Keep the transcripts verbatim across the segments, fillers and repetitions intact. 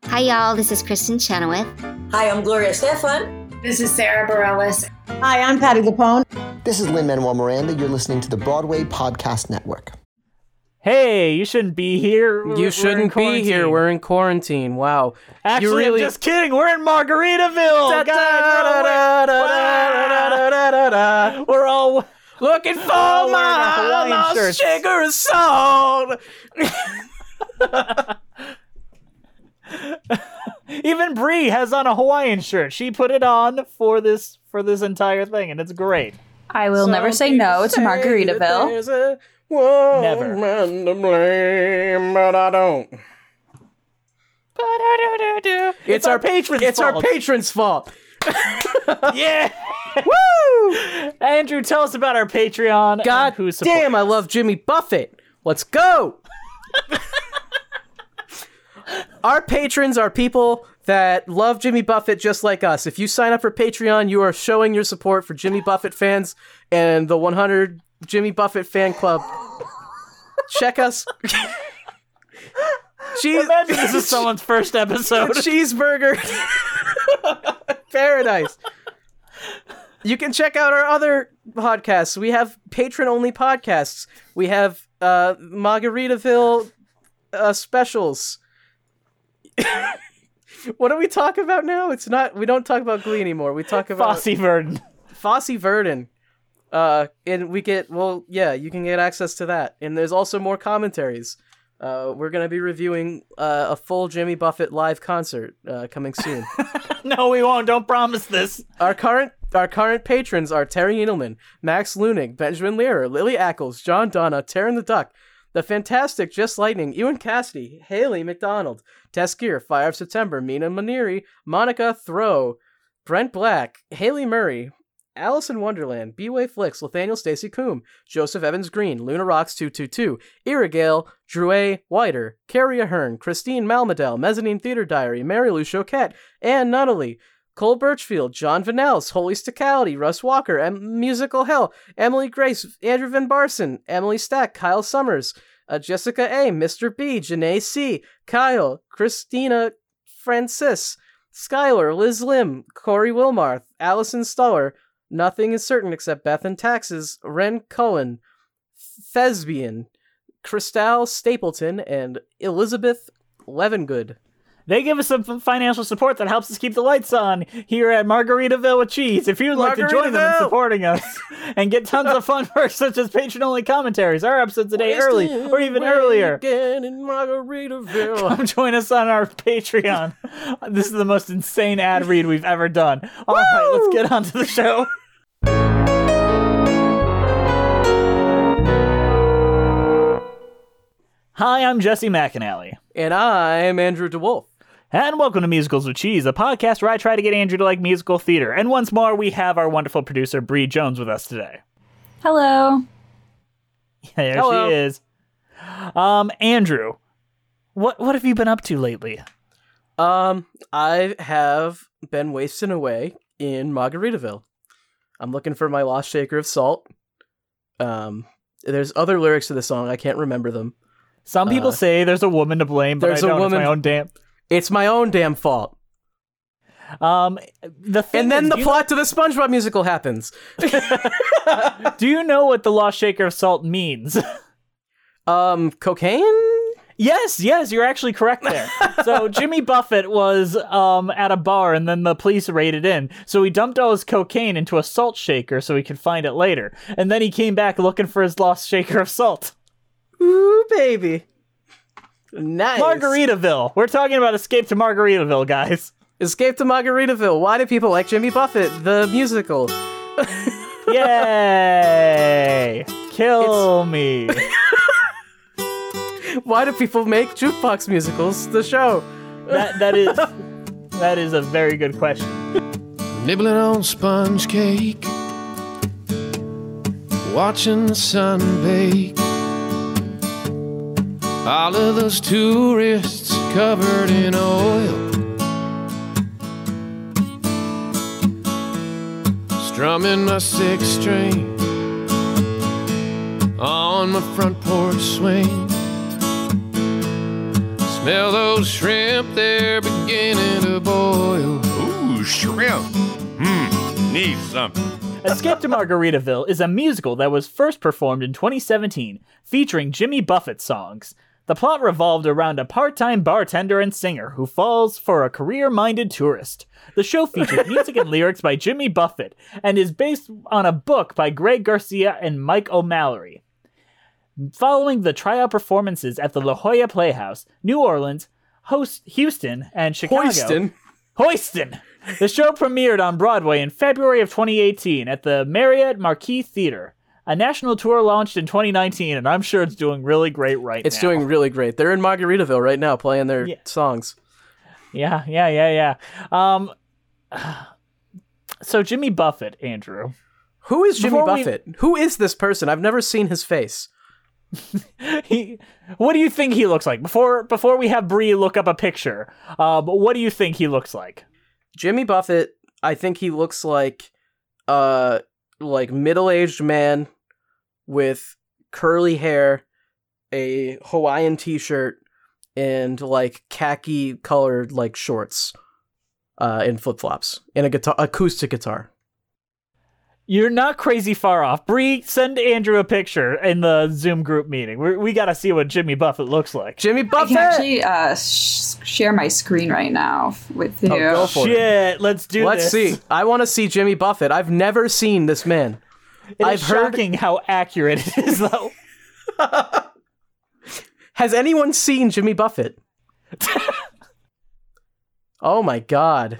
Hi, y'all. This is Kristen Chenoweth. Hi, I'm Gloria Estefan. This is Sarah Bareilles. Hi, I'm Patti LuPone. This is Lin-Manuel Miranda. You're listening to the Broadway Podcast Network. Hey, you shouldn't be here. We're, you shouldn't be here. We're in quarantine. Wow. Actually, really... I'm just kidding. We're in Margaritaville. Guys, we're all looking for oh, my lost shaker of salt. Even Bree has on a Hawaiian shirt. She put it on for this for this entire thing, and it's great. I will Some never say no to Margaritaville. Whoa, never. Man to blame, but I don't. It's, it's our, our patrons' It's fault. our patrons' fault. Yeah. Woo! Andrew, tell us about our Patreon. God who damn, I love Jimmy Buffett. Let's go. Our patrons are people that love Jimmy Buffett just like us. If you sign up for Patreon, you are showing your support for Jimmy Buffett fans and the one hundred Jimmy Buffett fan club. Check us. Cheese- Imagine this is someone's first episode. Cheeseburger Paradise. You can check out our other podcasts. We have patron-only podcasts. We have uh, Margaritaville uh, specials. What do we talk about now? It's not. We don't talk about Glee anymore. We talk about Fosse Verdon. Fosse Verdon. Uh, and we get well. Yeah, you can get access to that. And there's also more commentaries. Uh, we're gonna be reviewing uh, a full Jimmy Buffett live concert uh, coming soon. No, we won't. Don't promise this. Our current our current patrons are Terry Edelman, Max Lunig, Benjamin Learer, Lily Ackles, John Donna, Taryn the Duck, The Fantastic Just Lightning, Ewan Cassidy, Haley McDonald, Tess Gear, Fire of September, Mina Maniri, Monica Throw, Brent Black, Haley Murray, Alice in Wonderland, B-Way Flicks, Nathaniel Stacy Coombe, Joseph Evans Green, Luna Rocks two two two, Irigale, Drew A. Whiter, Carrie Ahern, Christine Malmadel, Mezzanine Theater Diary, Mary Lou Choquette, Ann Nunnally, Cole Birchfield, John Vanels, Holy Sticality, Russ Walker, M- Musical Hell, Emily Grace, Andrew Van Barson, Emily Stack, Kyle Summers, uh, Jessica A., Mister B., Janae C., Kyle, Christina Francis, Skylar, Liz Lim, Corey Wilmarth, Allison Stuller, Nothing is Certain Except Beth and Taxes, Ren Cullen, Thespian, Christal Stapleton, and Elizabeth Levengood. They give us some financial support that helps us keep the lights on here at Margaritaville with Cheese. If you'd like to join them in supporting us and get tons of fun perks such as patron-only commentaries, our episodes a day early or even earlier, in Margaritaville. Come join us on our Patreon. This is the most insane ad read we've ever done. All Woo! Right, let's get on to the show. Hi, I'm Jesse McAnally. And I'm Andrew DeWolf. And welcome to Musicals with Cheese, a podcast where I try to get Andrew to like musical theater. And once more, we have our wonderful producer, Bree Jones, with us today. Hello. Yeah, there Hello. she is. Um, Andrew, what what have you been up to lately? Um, I have been wasting away in Margaritaville. I'm looking for my lost shaker of salt. Um, there's other lyrics to the song. I can't remember them. Some people uh, say there's a woman to blame, but there's I don't. A woman, it's my own damn. It's my own damn fault. Um, the thing and then is, the plot know... to the SpongeBob musical happens. Do you know what the lost shaker of salt means? Um, cocaine? Yes, yes, you're actually correct there. So Jimmy Buffett was um at a bar, and then the police raided in. So he dumped all his cocaine into a salt shaker so he could find it later. And then he came back looking for his lost shaker of salt. Ooh, baby. Nice. Margaritaville. We're talking about Escape to Margaritaville, guys. Escape to Margaritaville. Why do people like Jimmy Buffett, the musical? Yay! Kill it's... me. Why do people make jukebox musicals, the show? That That is that is a very good question. Nibbling on sponge cake, watching the sun bake. All of those tourists covered in oil, strumming my six string on my front porch swing, Smell those shrimp, they're beginning to boil. Ooh, shrimp. Hmm, need something. Escape to Margaritaville is a musical that was first performed in twenty seventeen, featuring Jimmy Buffett songs. The plot revolved around a part-time bartender and singer who falls for a career-minded tourist. The show features music and lyrics by Jimmy Buffett and is based on a book by Greg Garcia and Mike O'Mallory. Following the tryout performances at the La Jolla Playhouse, New Orleans, Host- Houston, and Chicago... Houston. Houston! The show premiered on Broadway in February of twenty eighteen at the Marriott Marquis Theater. A national tour launched in twenty nineteen, and I'm sure it's doing really great right It's now. doing really great. They're in Margaritaville right now playing their Yeah. songs. Yeah, yeah, yeah, yeah. Um, so Jimmy Buffett, Andrew. Who is Jimmy Before we- Buffett? Who is this person? I've never seen his face. He, what do you think he looks like? Before before we have Bree look up a picture, uh, but what do you think he looks like? Jimmy Buffett, I think he looks like uh like middle-aged man with curly hair, a Hawaiian t-shirt, and like khaki colored like shorts, uh, and flip-flops, and a guitar acoustic guitar. You're not crazy far off. Bree, send Andrew a picture in the Zoom group meeting. We we got to see what Jimmy Buffett looks like. Jimmy I Buffett! can actually uh, sh- share my screen right now with you. Oh, go for it. Shit, let's do Let's this. see. I want to see Jimmy Buffett. I've never seen this man. It I've is heard- shocking how accurate it is, though. Has anyone seen Jimmy Buffett? Oh my god.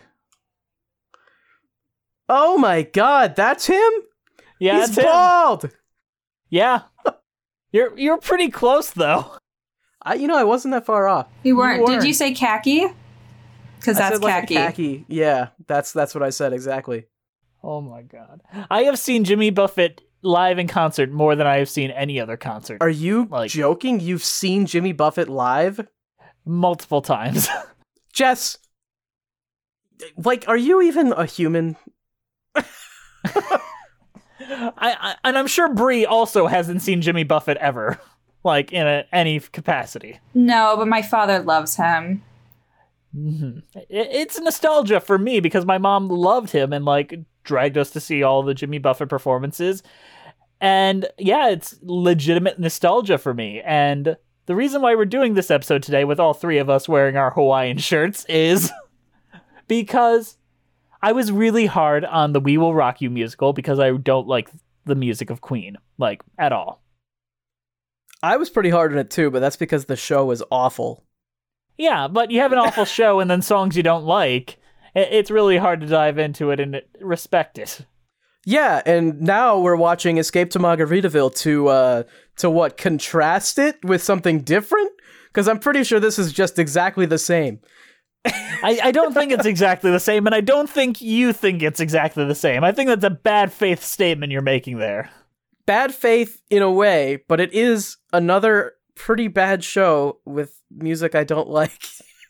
Oh my god, that's him? Yeah, He's that's him. bald! Yeah, you're you're pretty close though. I, you know, I wasn't that far off. You weren't. You Did weren't. you say khaki? Because I that's said, like, a khaki. khaki. Yeah, that's that's what I said exactly. Oh my god, I have seen Jimmy Buffett live in concert more than I have seen any other concert. Are you Like- joking? You've seen Jimmy Buffett live? Multiple times. Jess, like, are you even a human? I, I and I'm sure Bree also hasn't seen Jimmy Buffett ever, like in a, any capacity. No, but my father loves him. Mm-hmm. It, it's nostalgia for me because my mom loved him and like dragged us to see all the Jimmy Buffett performances, and yeah, it's legitimate nostalgia for me. And the reason why we're doing this episode today with all three of us wearing our Hawaiian shirts is because I was really hard on the We Will Rock You musical because I don't like the music of Queen, like, at all. I was pretty hard on it too, but that's because the show was awful. Yeah, but you have an awful show and then songs you don't like. I- It's really hard to dive into it and respect it. Yeah, and now we're watching Escape to Margaritaville to, uh, to what, contrast it with something different? Because I'm pretty sure this is just exactly the same. I, I don't think it's exactly the same, and I don't think you think it's exactly the same. I think that's a bad faith statement you're making there. Bad faith in a way, but it is another pretty bad show with music I don't like.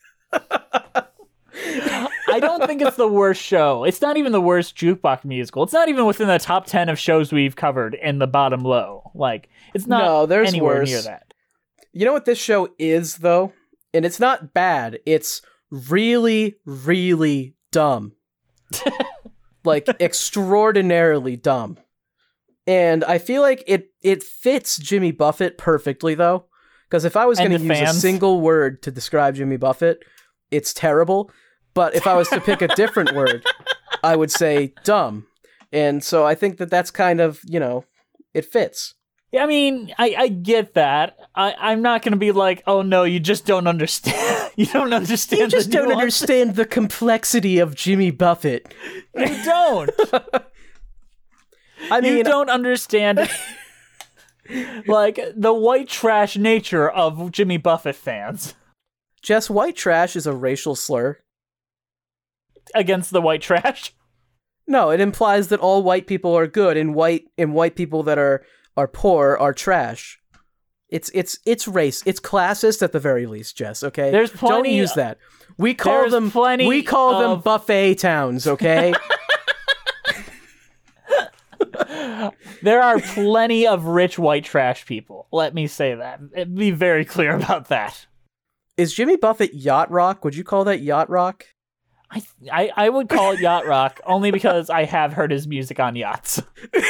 I don't think it's the worst show. It's not even the worst jukebox musical. It's not even within the top ten of shows we've covered in the bottom low. Like, it's not No, there's anywhere worse. near that. You know what this show is, though? And it's not bad. It's really, really dumb. Like, extraordinarily dumb. And I feel like it, it fits Jimmy Buffett perfectly, though. Because if I was And going to the use a fans. single word to describe Jimmy Buffett, it's terrible. But if I was to pick a different word, I would say dumb. And so I think that that's kind of, you know, it fits. Yeah, I mean, I, I get that. I, I'm not going to be like, oh no, you just don't understand. You don't understand You just the don't nuance." understand the complexity of Jimmy Buffett. You don't. I mean, you don't understand like the white trash nature of Jimmy Buffett fans Jess, white trash is a racial slur. against the white trash. No, it implies that all white people are good and white and white people that are are poor are trash. It's it's it's race. It's classist at the very least, Jess, okay? There's Don't plenty- use that. We call there's them plenty we call them of- buffet towns, okay? There are plenty of rich white trash people. Let me say that. Be very clear about that. is Jimmy Buffett yacht rock? Would you call that yacht rock? I, I I would call it yacht rock only because I have heard his music on yachts.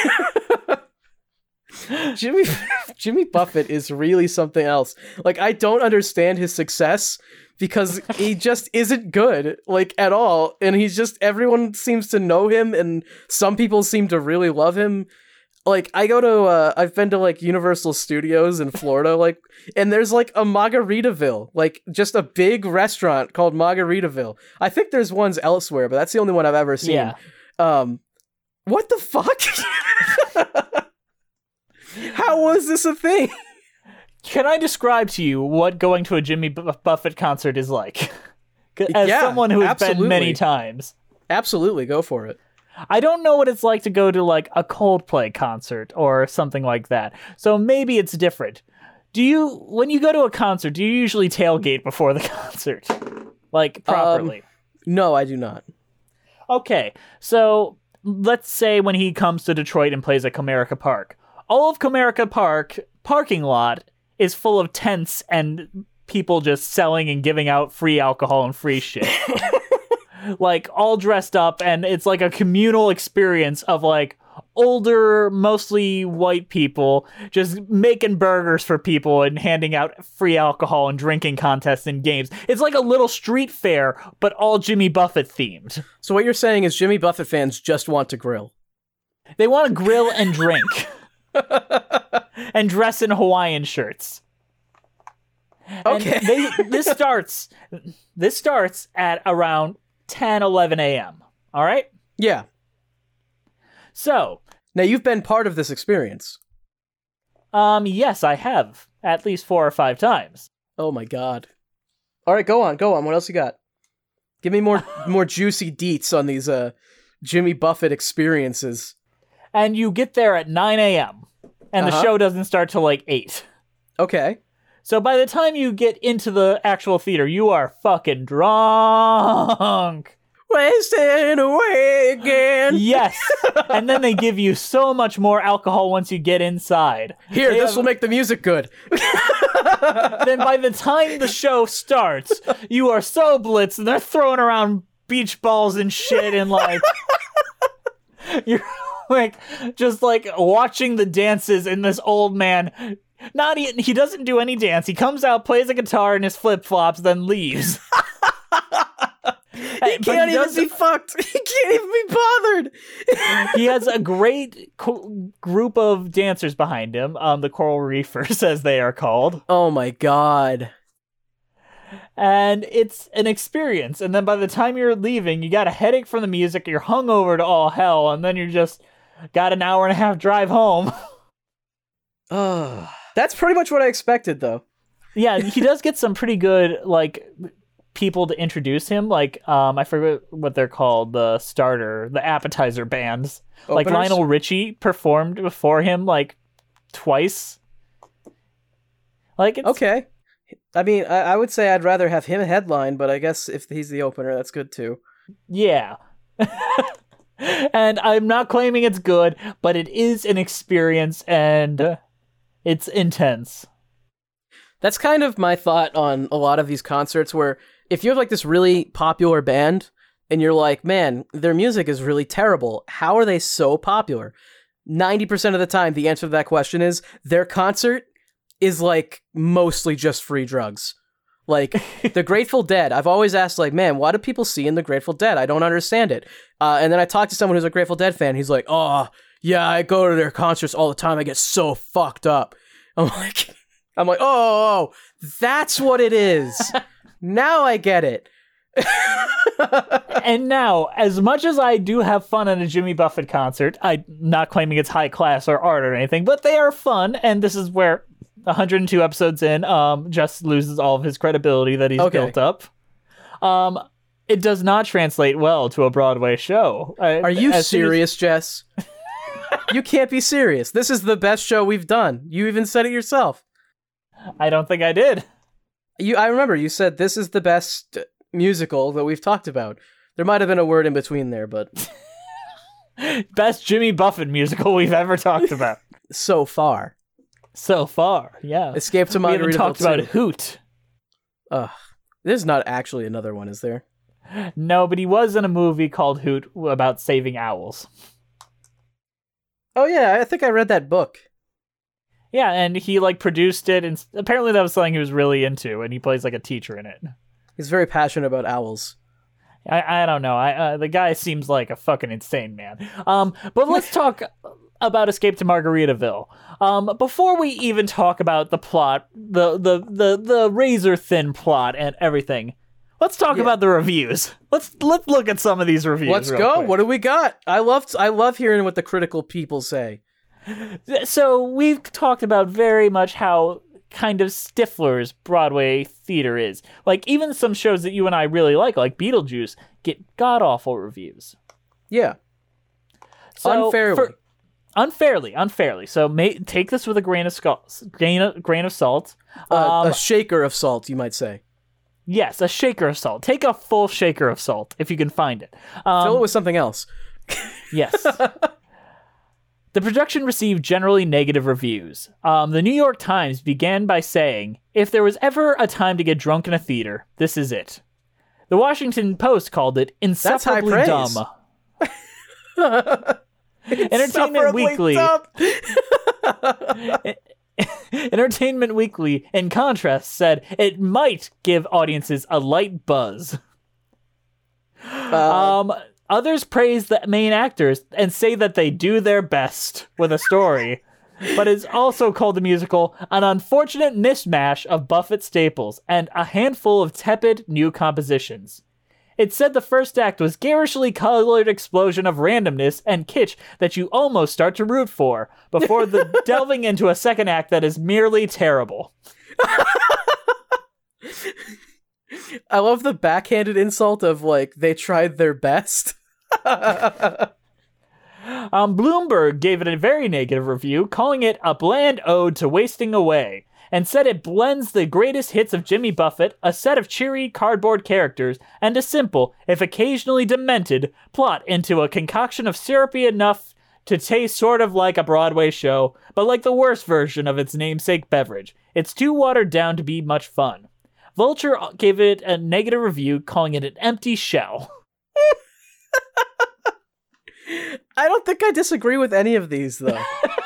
Jimmy Jimmy Buffett is really something else. Like, I don't understand his success because he just isn't good, like, at all. And he's just, everyone seems to know him, and some people seem to really love him. Like, I go to, uh, I've been to, like, Universal Studios in Florida, like, and there's, like, a Margaritaville, like, just a big restaurant called Margaritaville. I think there's ones elsewhere, but that's the only one I've ever seen. Yeah. Um, what the fuck? How was this a thing? Can I describe to you what going to a Jimmy B- Buffett concert is like? As Yeah, someone who has absolutely. been many times. Absolutely, go for it. I don't know what it's like to go to, like, a Coldplay concert or something like that. So maybe it's different. Do you, when you go to a concert, do you usually tailgate before the concert? Like, properly? Um, no, I do not. Okay, so let's say when he comes to Detroit and plays at Comerica Park. All of Comerica Park parking lot is full of tents and people just selling and giving out free alcohol and free shit. Like, all dressed up, and it's like a communal experience of, like, older, mostly white people just making burgers for people and handing out free alcohol and drinking contests and games. It's like a little street fair, but all Jimmy Buffett themed. So what you're saying is Jimmy Buffett fans just want to grill. They want to grill and drink. And dress in Hawaiian shirts. Okay. And they, this starts this starts at around ten, eleven a.m. All right? Yeah. So, Now, you've been part of this experience. um, yes, I have. At least four or five times. Oh my god. All right, go on, go on. What else you got? Give me more more juicy deets on these uh Jimmy Buffett experiences. And you get there at nine a.m. And Uh-huh. the show doesn't start till like eight. Okay. So by the time you get into the actual theater, you are fucking drunk. Wasting away again. Yes. And then they give you so much more alcohol once you get inside. Here, They this have- will make the music good. Then by the time the show starts, you are so blitzed and they're throwing around beach balls and shit and like you're like just like watching the dances and this old man not even, he doesn't do any dance. He comes out, plays a guitar in his flip-flops, then leaves. He can't even be fucked. He can't even be bothered. He has a great co- group of dancers behind him, um, the Coral Reefers, as they are called. Oh my god. And it's an experience. And then by the time you're leaving, you got a headache from the music, you're hungover to all hell, and then you're just got an hour and a half drive home. Oh, that's pretty much what I expected, though. Yeah, he does get some pretty good, like, people to introduce him. Like, um, I forget what they're called, the starter, the appetizer bands. Like, Openers? Lionel Richie performed before him, like, twice. Like, it's... Okay. I mean, I, I would say I'd rather have him headline, but I guess if he's the opener, that's good too. Yeah. And I'm not claiming it's good, but it is an experience, and it's intense. That's kind of my thought on a lot of these concerts, where if you have like this really popular band and you're like, man, their music is really terrible, how are they so popular? ninety percent of the time, the answer to that question is their concert is like mostly just free drugs. Like the Grateful Dead, I've always asked, like, man, why do people see in the Grateful Dead? I don't understand it. Uh, and then I talked to someone who's a Grateful Dead fan. He's like, oh, yeah, I go to their concerts all the time. I get so fucked up. I'm like, I'm like, oh, oh, that's what it is. Now I get it. And now, as much as I do have fun at a Jimmy Buffett concert, I'm not claiming it's high class or art or anything, but they are fun, and this is where one hundred two episodes in, um, Jess loses all of his credibility that he's Okay. built up. Um, it does not translate well to a Broadway show. I- Are you as soon as- serious, Jess? You can't be serious. This is the best show we've done. You even said it yourself. I don't think I did. You, I remember you said this is the best musical that we've talked about. There might have been a word in between there, but Best Jimmy Buffett musical we've ever talked about. so far. So far, yeah. Escape to We haven't Margaritaville talked about two. Hoot. Ugh. There's not actually another one, is there? No, but he was in a movie called Hoot about saving owls. Oh yeah, I think I read that book. Yeah, and he like produced it, and apparently that was something he was really into, and he plays like a teacher in it. He's very passionate about owls. I, I don't know. I uh, the guy seems like a fucking insane man. Um, but let's talk about Escape to Margaritaville. Um, before we even talk about the plot, the the the, the razor thin plot and everything, let's talk Yeah. about the reviews. Let's let's look at some of these reviews. Let's real go. quick. What do we got? I love I love hearing what the critical people say. So we've talked about very much how kind of Stifler's Broadway theater is. Like even some shows that you and I really like, like Beetlejuice, get god-awful reviews. Yeah. So Unfairly. for- unfairly, unfairly. So may- take this with a grain of salt. Grain of, grain of salt. Uh, Um, a shaker of salt, you might say. yes, a shaker of salt. Take a full shaker of salt if you can find it. Um, Fill it with something else. Yes. The production received generally negative reviews. Um, the New York Times began by saying, "If there was ever a time to get drunk in a theater, this is it." The Washington Post called it insufferably praise. dumb. Entertainment Weekly. Dumb. Entertainment Weekly, in contrast, said it might give audiences a light buzz. Uh, Um, others praise the main actors and say that they do their best with a story, but it's also called the musical an unfortunate mishmash of Buffett staples and a handful of tepid new compositions. It said the first act was garishly colored explosion of randomness and kitsch that you almost start to root for, before the delving into a second act that is merely terrible. I love the backhanded insult of, like, they tried their best. Um, Bloomberg gave it a very negative review, calling it a bland ode to wasting away, and said it blends the greatest hits of Jimmy Buffett, a set of cheery cardboard characters, and a simple, if occasionally demented, plot into a concoction of syrupy enough to taste sort of like a Broadway show, but like the worst version of its namesake beverage. It's too watered down to be much fun. Vulture gave it a negative review, calling it an empty shell. I don't think I disagree with any of these, though.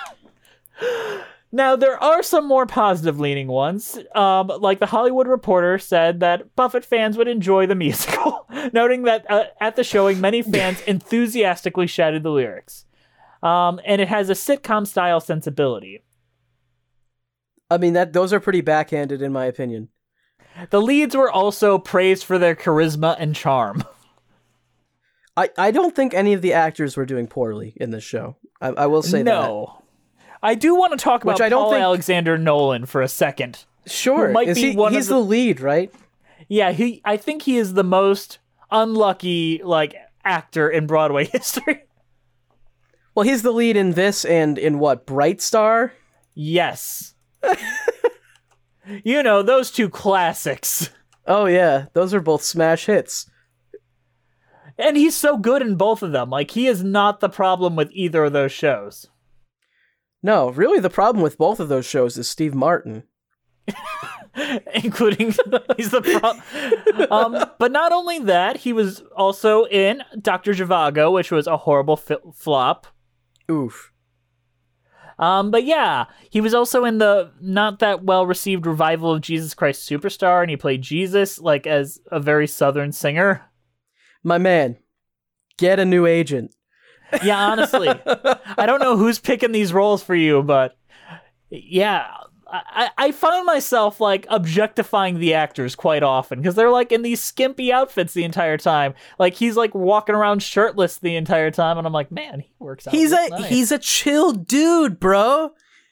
Now, there are some more positive-leaning ones. Um, like the Hollywood Reporter said that Buffett fans would enjoy the musical, noting that uh, at the showing, many fans enthusiastically shouted the lyrics. Um, and it has a sitcom-style sensibility. I mean, that those are pretty backhanded, in my opinion. The leads were also praised for their charisma and charm. I, I don't think any of the actors were doing poorly in this show. I, I will say that. No. I do want to talk about Which I don't Paul think- Alexander Nolan for a second. Sure. Who might Is be he, one of he's the- the lead, right? Yeah, he. I think he is the most unlucky, like, actor in Broadway history. Well, he's the lead in this and in what, Bright Star? Yes. You know, those two classics. Oh yeah, those are both smash hits. And he's so good in both of them. Like, he is not the problem with either of those shows. No, really the problem with both of those shows is Steve Martin. Including, he's the pro- um, but not only that, he was also in Doctor Zhivago, which was a horrible fi- flop. Oof. Um, but yeah, he was also in the not that well-received revival of Jesus Christ Superstar, and he played Jesus, like, as a very southern singer. My man, get a new agent. Yeah, honestly. I don't know who's picking these roles for you, but yeah, I, I find myself, like, objectifying the actors quite often, because they're, like, in these skimpy outfits the entire time. Like, he's, like, walking around shirtless the entire time, and I'm like, man, he works out. He's a nice. he's a chill dude, bro.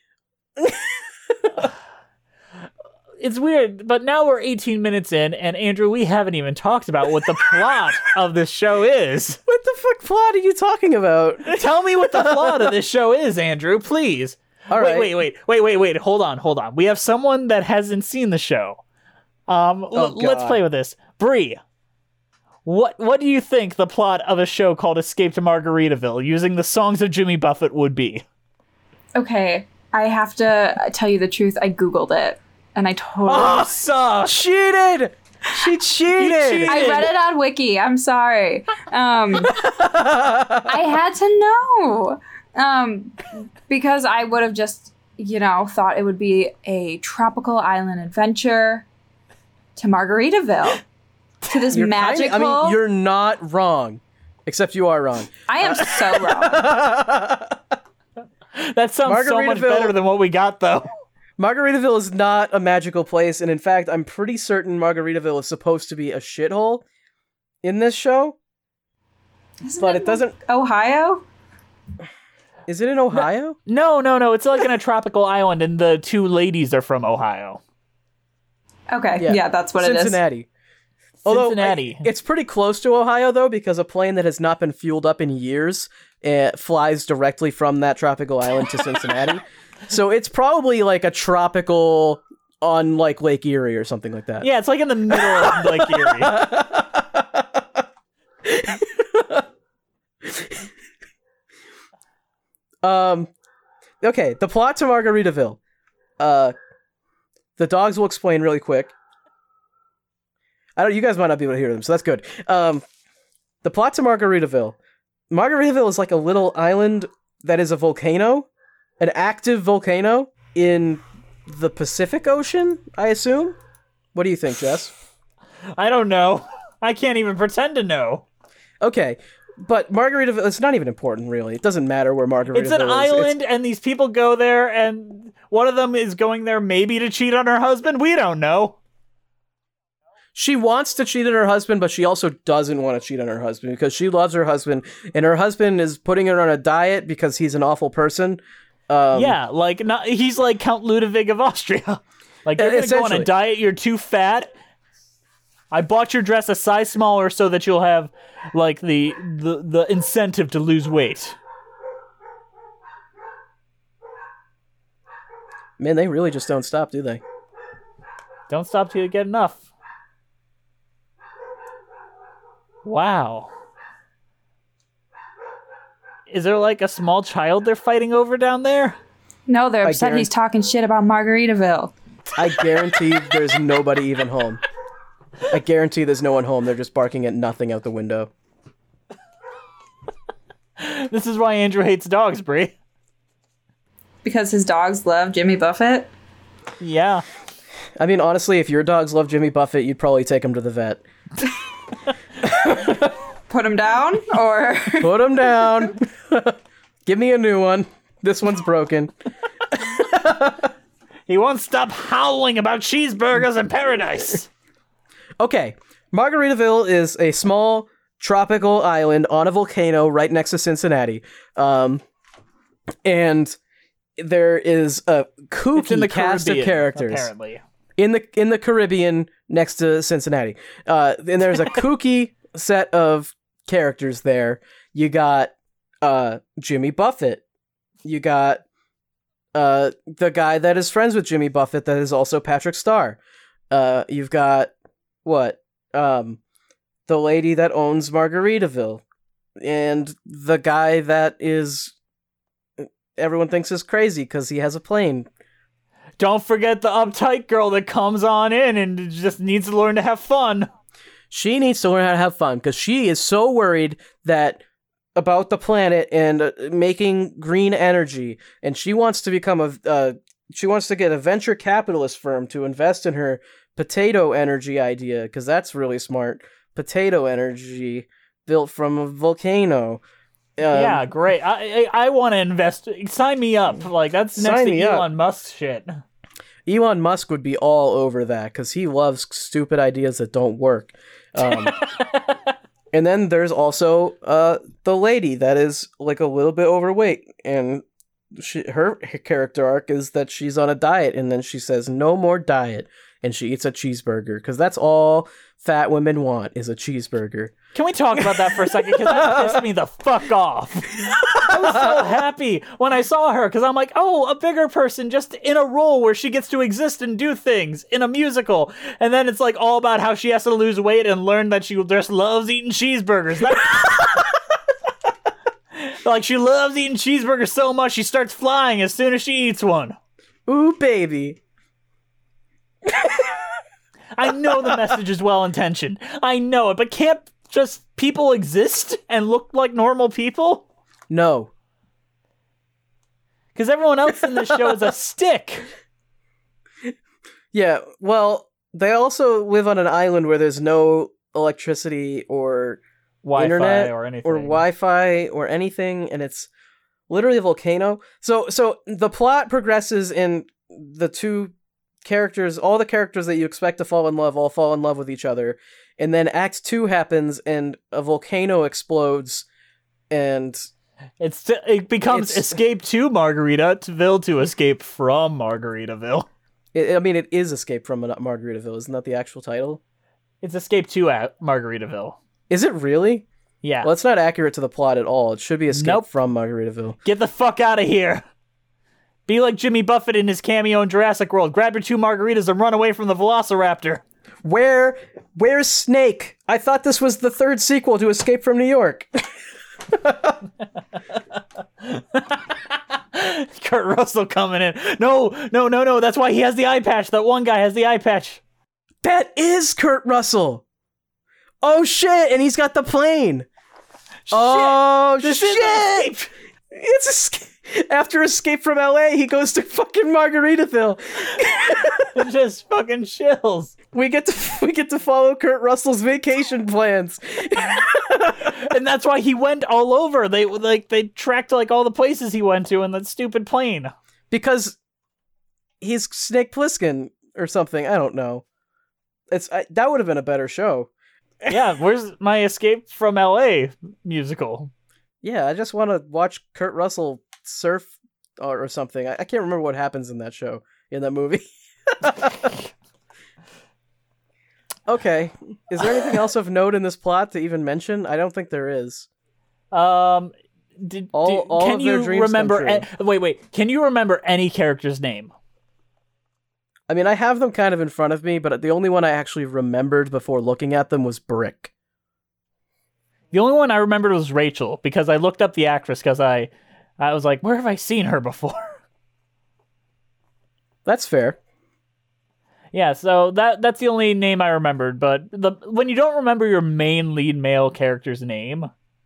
It's weird, but now we're eighteen minutes in, and Andrew, we haven't even talked about what the plot of this show is. What the fuck plot are you talking about? Tell me what the plot of this show is, Andrew, please. All wait, right. wait, wait, wait, wait, wait. Hold on, hold on. We have someone that hasn't seen the show. Um, l- Oh, let's God. play with this. Bree, what what do you think the plot of a show called Escape to Margaritaville, using the songs of Jimmy Buffett, would be? Okay, I have to tell you the truth. I Googled it. and I totally Oh, suck! Cheated! She cheated! cheated. I read it on Wiki. I'm sorry. Um, I had to know um, because I would have just, you know, thought it would be a tropical island adventure to Margaritaville, to this You're magical. Kind of, I mean, you're not wrong, except you are wrong. I am so wrong. That sounds so much Margaritaville- better than what we got, though. Margaritaville is not a magical place, and in fact, I'm pretty certain Margaritaville is supposed to be a shithole in this show. Isn't But it doesn't- Ohio? Is it in Ohio? No, no, no. It's like in a tropical island, and the two ladies are from Ohio. Okay, Yeah. yeah, that's what it is. Cincinnati. Although Cincinnati. I- it's pretty close to Ohio, though, because a plane that has not been fueled up in years uh, flies directly from that tropical island to Cincinnati. So it's probably like a tropical on like Lake Erie or something like that. Yeah, it's like in the middle of Lake Erie. Um, okay, the plot to Margaritaville. Uh, the dogs will explain really quick. I don't. You guys might not be able to hear them, so that's good. Um, the plot to Margaritaville. Margaritaville is like a little island that is a volcano, an active volcano in the Pacific Ocean, I assume. What do you think, Jess? I don't know. I can't even pretend to know. Okay, but Margaritaville, it's not even important, really. It doesn't matter where Margaritaville is. It's an island, and these people go there, and one of them is going there maybe to cheat on her husband. We don't know. She wants to cheat on her husband, but she also doesn't want to cheat on her husband because she loves her husband, and her husband is putting her on a diet because he's an awful person. Um, Yeah, like not, he's like Count Ludwig of Austria. Like, you're gonna go on a Essentially. diet, you're too fat. I bought your dress a size smaller so that you'll have like the the, the incentive to lose weight. Man, they really just don't stop, do they? Don't stop till you get enough. Wow. Is there like a small child they're fighting over down there? No, they're I upset he's guarantee- talking shit about Margaritaville. I guarantee there's nobody even home. I guarantee there's no one home. They're just barking at nothing out the window. This is why Andrew hates dogs, Brie. Because his dogs love Jimmy Buffett? Yeah. I mean, honestly, if your dogs love Jimmy Buffett, you'd probably take him to the vet. Put him down? Or... Put him down. Give me a new one. This one's broken. He won't stop howling about cheeseburgers in paradise. Okay, Margaritaville is a small tropical island on a volcano right next to Cincinnati. Um, and there is a kooky It's in the cast Caribbean, of characters apparently. in the in the Caribbean next to Cincinnati. Uh, and there's a kooky set of characters there. You got uh, Jimmy Buffett. You got uh, the guy that is friends with Jimmy Buffett that is also Patrick Starr. Uh, you've got what? Um, the lady that owns Margaritaville, and the guy that is everyone thinks is crazy because he has a plane. Don't forget the uptight girl that comes on in and just needs to learn to have fun. She needs to learn how to have fun because she is so worried that about the planet and uh, making green energy, and she wants to become a uh, she wants to get a venture capitalist firm to invest in her potato energy idea because that's really smart. Potato energy built from a volcano. Um, Yeah, great. I I, I want to invest. Sign me up. Like, that's next Sign to me up. Elon Musk shit. Elon Musk would be all over that because he loves stupid ideas that don't work. Um, and then there's also uh, the lady that is like a little bit overweight, and she, her character arc is that she's on a diet, and then she says no more diet, and she eats a cheeseburger because that's all fat women want is a cheeseburger. Can we talk about that for a second? Because that pissed me the fuck off. I was so happy when I saw her because I'm like, oh, a bigger person just in a role where she gets to exist and do things in a musical. And then it's like all about how she has to lose weight and learn that she just loves eating cheeseburgers. That- like, she loves eating cheeseburgers so much she starts flying as soon as she eats one. Ooh, baby. I know the message is well-intentioned. I know it, but can't just people exist and look like normal people? No. Because everyone else in this show is a stick. Yeah, well, they also live on an island where there's no electricity or Wi-Fi internet or anything. or Wi-Fi or anything, and it's literally a volcano. So, so the plot progresses in the two characters, all the characters that you expect to fall in love, all fall in love with each other, and then Act Two happens, and a volcano explodes, and It's it becomes It's- Escape to Margaritaville to escape from Margaritaville. it, I mean, it is Escape from Margaritaville. Isn't that the actual title? It's Escape to at Margaritaville. Is it really? Yeah. Well, it's not accurate to the plot at all. It should be Escape Nope. from Margaritaville. Get the fuck out of here. Be like Jimmy Buffett in his cameo in Jurassic World. Grab your two margaritas and run away from the Velociraptor. Where, where's Snake? I thought this was the third sequel to Escape from New York. Kurt Russell coming in. No, no, no, no. That's why he has the eye patch. That one guy has the eye patch. That is Kurt Russell. Oh shit! And he's got the plane. Oh This shit! is Escape. It's escape. After Escape from L A, he goes to fucking Margaritaville. It just fucking chills. We get to we get to follow Kurt Russell's vacation plans. And that's why he went all over. They like they tracked like all the places he went to in that stupid plane. Because he's Snake Plissken or something. I don't know. It's I, that would have been a better show. Yeah, where's my Escape from L A musical? Yeah, I just want to watch Kurt Russell surf or, or something. I, I can't remember what happens in that show, in that movie. Okay. Is there anything else of note in this plot to even mention? I don't think there is. Um, did, All- did- all can of their you dreams remember? come a- wait, wait. Can you remember any character's name? I mean, I have them kind of in front of me, but the only one I actually remembered before looking at them was Brick. The only one I remembered was Rachel because I looked up the actress because I, I was like, where have I seen her before? That's fair. Yeah, so that that's the only name I remembered. But the when you don't remember your main lead male character's name,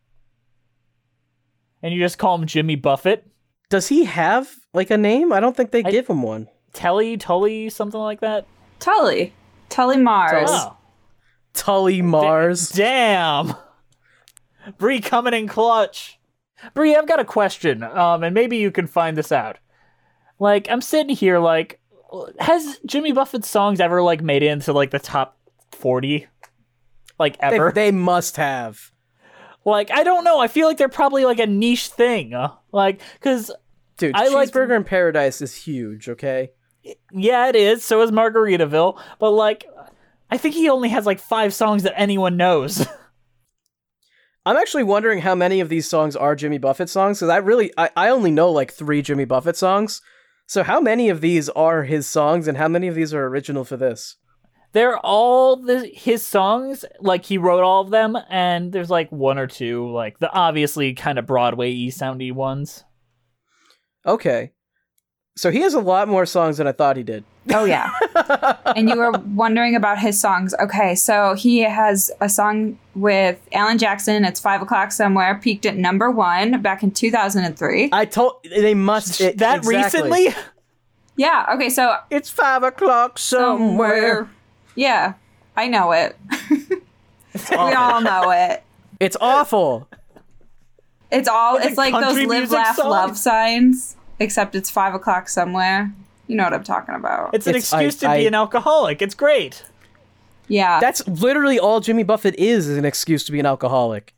and you just call him Jimmy Buffett, Does he have, like, a name? I don't think they I- give him one. Telly, Tully, something like that. Tully. Tully Mars. Oh, Tully Mars. damn. Bree coming in clutch. Bree, I've got a question, um, and maybe you can find this out. Like, I'm sitting here, like, has Jimmy Buffett's songs ever, like, made it into, like, the top forty? Like, They, ever? they must have. Like, I don't know. I feel like they're probably, like, a niche thing. Uh, like, because, Dude, I like- Cheeseburger in Paradise is huge, okay? yeah, it is. So is Margaritaville. But, like, I think he only has, like, five songs that anyone knows. I'm actually wondering how many of these songs are Jimmy Buffett songs, because I really, I, I only know, like, three Jimmy Buffett songs. So how many of these are his songs, and how many of these are original for this? They're all the, his songs, like he wrote all of them, and there's like one or two, like the obviously kind of Broadway-y soundy ones. Okay. So he has a lot more songs than I thought he did. Oh, yeah. And you were wondering about his songs. Okay, so he has a song with Alan Jackson. It's Five O'Clock Somewhere. Peaked at number one back in two thousand three. I told, they must, it, that exactly. recently? Yeah, okay, so It's five o'clock somewhere. Yeah, I know it. We all know it. It's awful. It's all, It's a it's like those country live, music laugh, song? love signs, except it's Five O'Clock Somewhere. You know what I'm talking about. It's an It's- excuse I- to be I- an alcoholic. It's great. Yeah. That's literally all Jimmy Buffett is, is an excuse to be an alcoholic.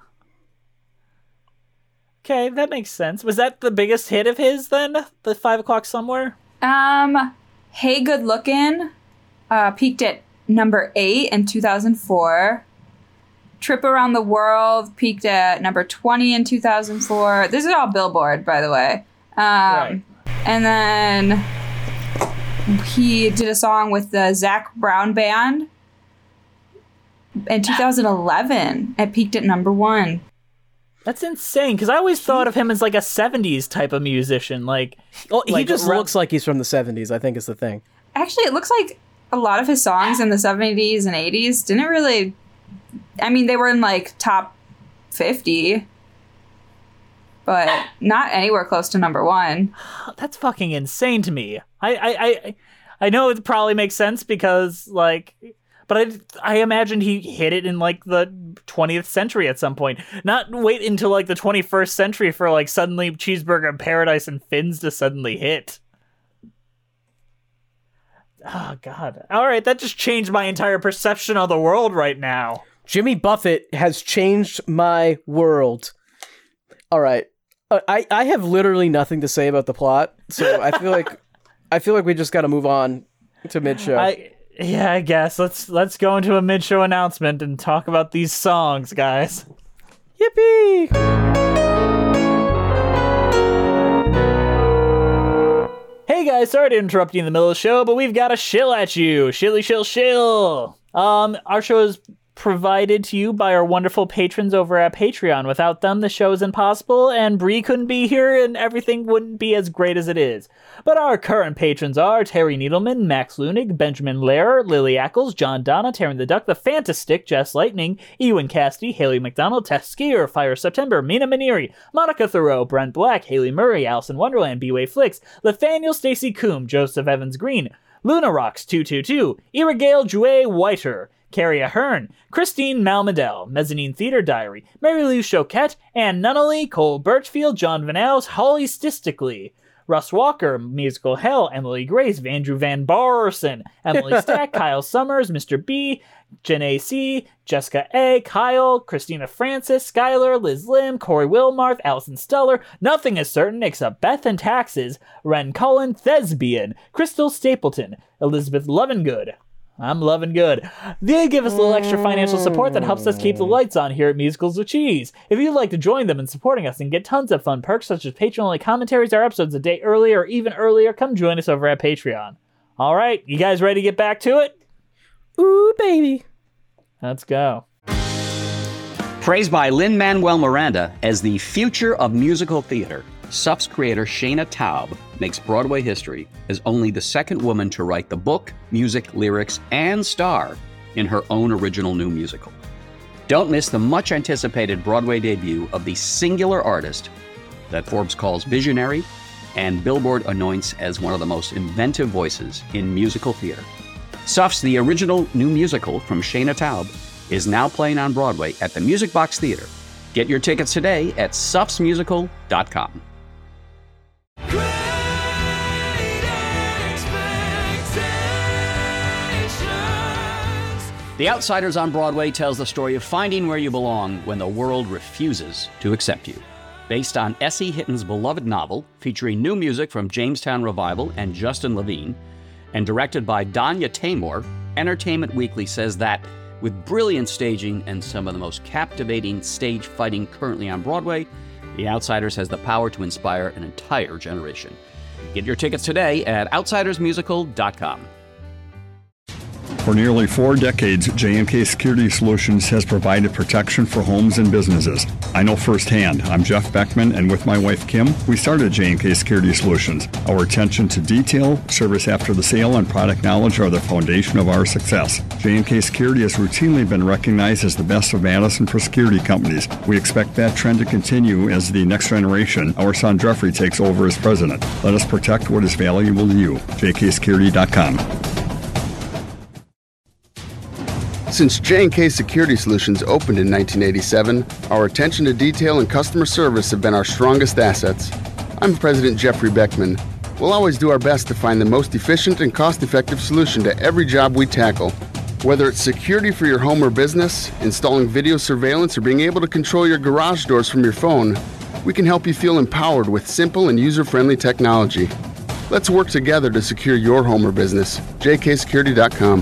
Okay, that makes sense. Was that the biggest hit of his then? The Five O'Clock Somewhere? Um, Hey Good Lookin' uh, peaked at number eight in two thousand four. Trip Around the World peaked at number twenty in two thousand four. This is all Billboard, by the way. Um, Right. And then he did a song with the Zach Brown Band in two thousand eleven. It peaked at number one. That's insane, because I always thought of him as like a seventies type of musician. Like, Well, he Like, just ra- looks like he's from the seventies, I think is the thing. Actually, it looks like a lot of his songs in the seventies and eighties didn't really, I mean, they were in like top fifty, but not anywhere close to number one. That's fucking insane to me. I, I, I, I know it probably makes sense because, like, but I, I imagined he hit it in, like, the twentieth century at some point. Not wait until, like, the twenty-first century for, like, suddenly Cheeseburger in Paradise and Fins to suddenly hit. Oh, God. All right, that just changed my entire perception of the world right now. Jimmy Buffett has changed my world. All right. Uh, I, I have literally nothing to say about the plot, so I feel like I feel like we just got to move on to mid-show. I, yeah, I guess. Let's let's go into a mid-show announcement and talk about these songs, guys. Yippee! Hey guys, sorry to interrupt you in the middle of the show, but we've got a shill at you. Shilly shill shill. Um, our show is provided to you by our wonderful patrons over at Patreon. Without them, the show is impossible, and Bree couldn't be here, and everything wouldn't be as great as it is. But our current patrons are Terry Needleman, Max Lunig, Benjamin Lehrer, Lily Ackles, John Donna, Taryn the Duck, The Fantastic, Jess Lightning, Ewan Cassidy, Haley McDonald, Tess Skier, Fire September, Mina Maniri, Monica Thoreau, Brent Black, Haley Murray, Allison Wonderland, B-Way Flicks, Nathaniel Stacy Coombe, Joseph Evans Green, Luna Rocks two two two, Irigale Jouet Whiter, Carrie Ahern, Christine Malmedel, Mezzanine Theater Diary, Mary Lou Choquette, Ann Nunnally, Cole Birchfield, John Van Owls, Holly Stistically, Russ Walker, Musical Hell, Emily Grace, Andrew Van Barson, Emily Stack, Kyle Summers, Mister B, Janae C, Jessica A, Kyle, Christina Francis, Skylar, Liz Lim, Corey Wilmarth, Allison Steller, Nothing is Certain Except Beth and Taxes, Ren Cullen, Thespian, Crystal Stapleton, Elizabeth Lovingood. I'm loving good. They give us a little extra financial support that helps us keep the lights on here at Musicals with Cheese. If you'd like to join them in supporting us and get tons of fun perks such as Patreon-only commentaries or episodes a day earlier or even earlier, come join us over at Patreon. All right, you guys ready to get back to it? Ooh, baby. Let's go. Praised by Lin-Manuel Miranda as the future of musical theater, S U F's creator Shayna Taub makes Broadway history as only the second woman to write the book, music, lyrics, and star in her own original new musical. Don't miss the much-anticipated Broadway debut of the singular artist that Forbes calls visionary and Billboard anoints as one of the most inventive voices in musical theater. S U F's The Original New Musical from Shayna Taub is now playing on Broadway at the Music Box Theater. Get your tickets today at sufs musical dot com. The Outsiders on Broadway tells the story of finding where you belong when the world refuses to accept you. Based on Essie Hitton's beloved novel, featuring new music from Jamestown Revival and Justin Levine, and directed by Danya Taymor, Entertainment Weekly says that, with brilliant staging and some of the most captivating stage fighting currently on Broadway, The Outsiders has the power to inspire an entire generation. Get your tickets today at outsiders musical dot com. For nearly four decades, J and K Security Solutions has provided protection for homes and businesses. I know firsthand. I'm Jeff Beckman, and with my wife Kim, we started J and K Security Solutions. Our attention to detail, service after the sale, and product knowledge are the foundation of our success. J and K Security has routinely been recognized as the best of Madison for security companies. We expect that trend to continue as the next generation, our son Jeffrey, takes over as president. Let us protect what is valuable to you. j k security dot com. Since J and K Security Solutions opened in nineteen eighty-seven, our attention to detail and customer service have been our strongest assets. I'm President Jeffrey Beckman. We'll always do our best to find the most efficient and cost-effective solution to every job we tackle. Whether it's security for your home or business, installing video surveillance, or being able to control your garage doors from your phone, we can help you feel empowered with simple and user-friendly technology. Let's work together to secure your home or business. j k security dot com.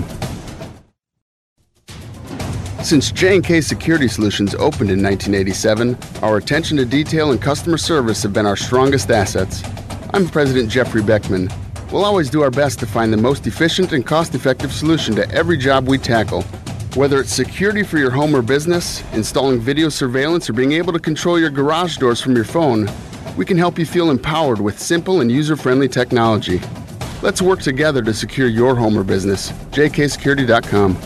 Since J and K Security Solutions opened in nineteen eighty-seven, our attention to detail and customer service have been our strongest assets. I'm President Jeffrey Beckman. We'll always do our best to find the most efficient and cost-effective solution to every job we tackle. Whether it's security for your home or business, installing video surveillance, or being able to control your garage doors from your phone, we can help you feel empowered with simple and user-friendly technology. Let's work together to secure your home or business. J K security dot com.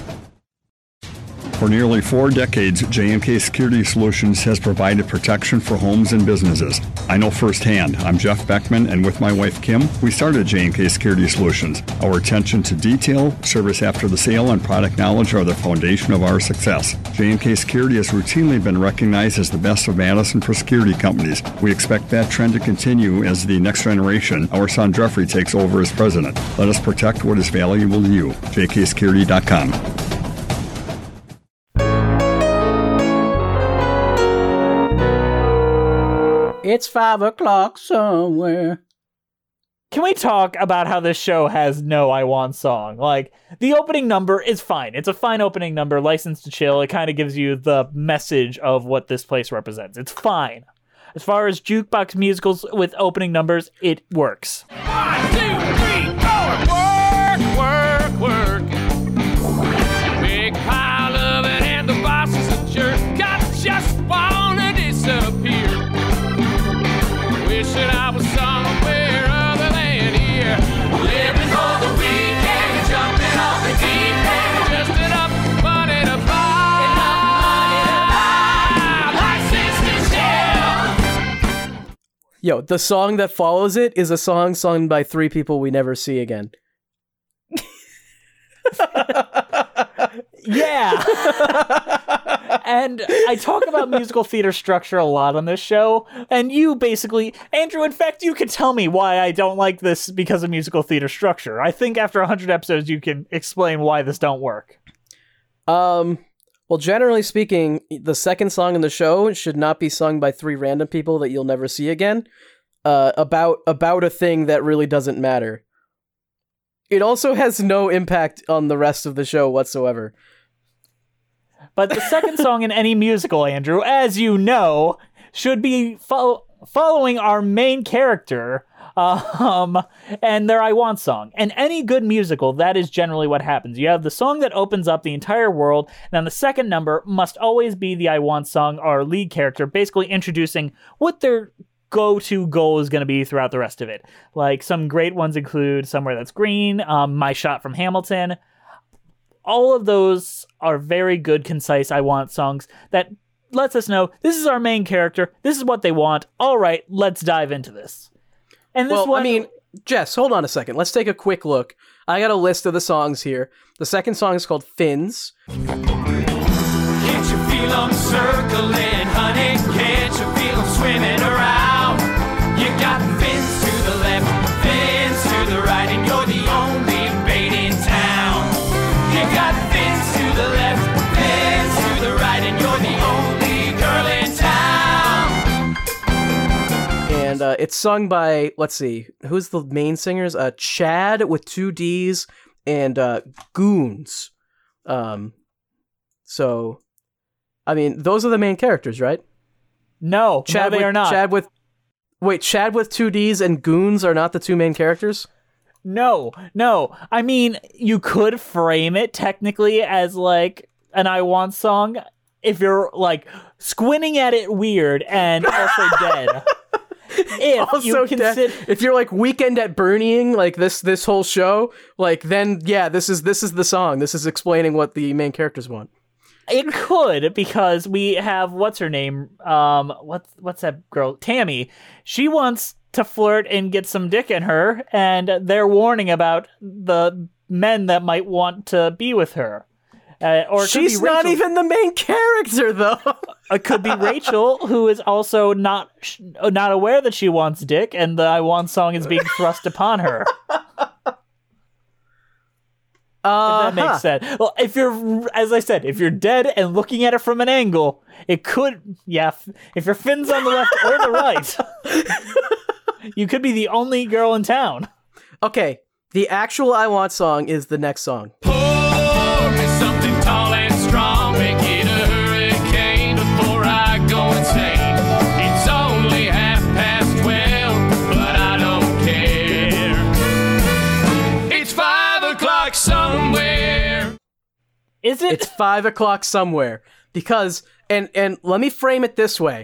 For nearly four decades, J and K Security Solutions has provided protection for homes and businesses. I know firsthand. I'm Jeff Beckman, and with my wife Kim, we started J and K Security Solutions. Our attention to detail, service after the sale, and product knowledge are the foundation of our success. J and K Security has routinely been recognized as the best of Madison for security companies. We expect that trend to continue as the next generation, our son Jeffrey, takes over as president. Let us protect what is valuable to you. J K security dot com. It's five o'clock somewhere. Can we talk about how this show has no I Want song? Like, the opening number is fine. It's a fine opening number, License to Chill. It kind of gives you the message of what this place represents. It's fine. As far as jukebox musicals with opening numbers, it works. One, two, three, four. Work, work, work. Big pile of it and the boss is a jerk. I just wanna disappear. Wishing I was somewhere other than here. Living for the weekend, jumping off the deep end. Just enough money to buy. License to chill. Yo, the song that follows it is a song sung by three people we never see again. Yeah. And I talk about musical theater structure a lot on this show, and you basically, Andrew, in fact, you can tell me why I don't like this because of musical theater structure. I think after one hundred episodes, you can explain why this don't work. Um, well, generally speaking, the second song in the show should not be sung by three random people that you'll never see again, uh, about, about a thing that really doesn't matter. It also has no impact on the rest of the show whatsoever. But the second song in any musical, Andrew, as you know, should be fo- following our main character um, and their I Want song. And any good musical, that is generally what happens. You have the song that opens up the entire world, and then the second number must always be the I Want song, our lead character, basically introducing what their go-to goal is going to be throughout the rest of it. Like, some great ones include Somewhere That's Green, um, My Shot from Hamilton. All of those are very good, concise I Want songs that lets us know this is our main character, this is what they want, all right, let's dive into this. And this well, one... I mean, Jess, hold on a second. Let's take a quick look. I got a list of the songs here. The second song is called Fins. Can't you feel them circling, honey? Can't you feel them swimming around? You got fins to the left, fins to the right, and you're the only bait in town. You got fins to the left, fins to the right, and you're the only girl in town. And uh, it's sung by, let's see, who's the main singers? Uh, Chad with two D's and uh, Goons. Um, so, I mean, those are the main characters, right? No, Chad no, they with, are not. Chad with, wait, Chad with two D's and Goons are not the two main characters? No, no. I mean, you could frame it technically as like an I Want song if you're like squinting at it weird and also dead. If also you consider, if you're like Weekend at Bernieing like this this whole show, like then yeah, this is this is the song. This is explaining what the main characters want. It could, because we have what's her name? Um, what's what's that girl? Tammy. She wants to flirt and get some dick in her, and they're warning about the men that might want to be with her. Uh, or it could she's be Rachel. Not even the main character, though. It could be Rachel, who is also not not aware that she wants dick, and the I Want song is being thrust upon her. Uh, if that makes sense. Well, if you're, as I said, if you're dead and looking at it from an angle, it could, yeah, if your fin's on the left or the right, you could be the only girl in town. Okay, the actual I Want song is the next song. Pour me something tall and strong, make it a hurricane before I go insane. It's only half past twelve, but I don't care. It's five o'clock somewhere. Is it? It's five o'clock somewhere. Because, and, and let me frame it this way.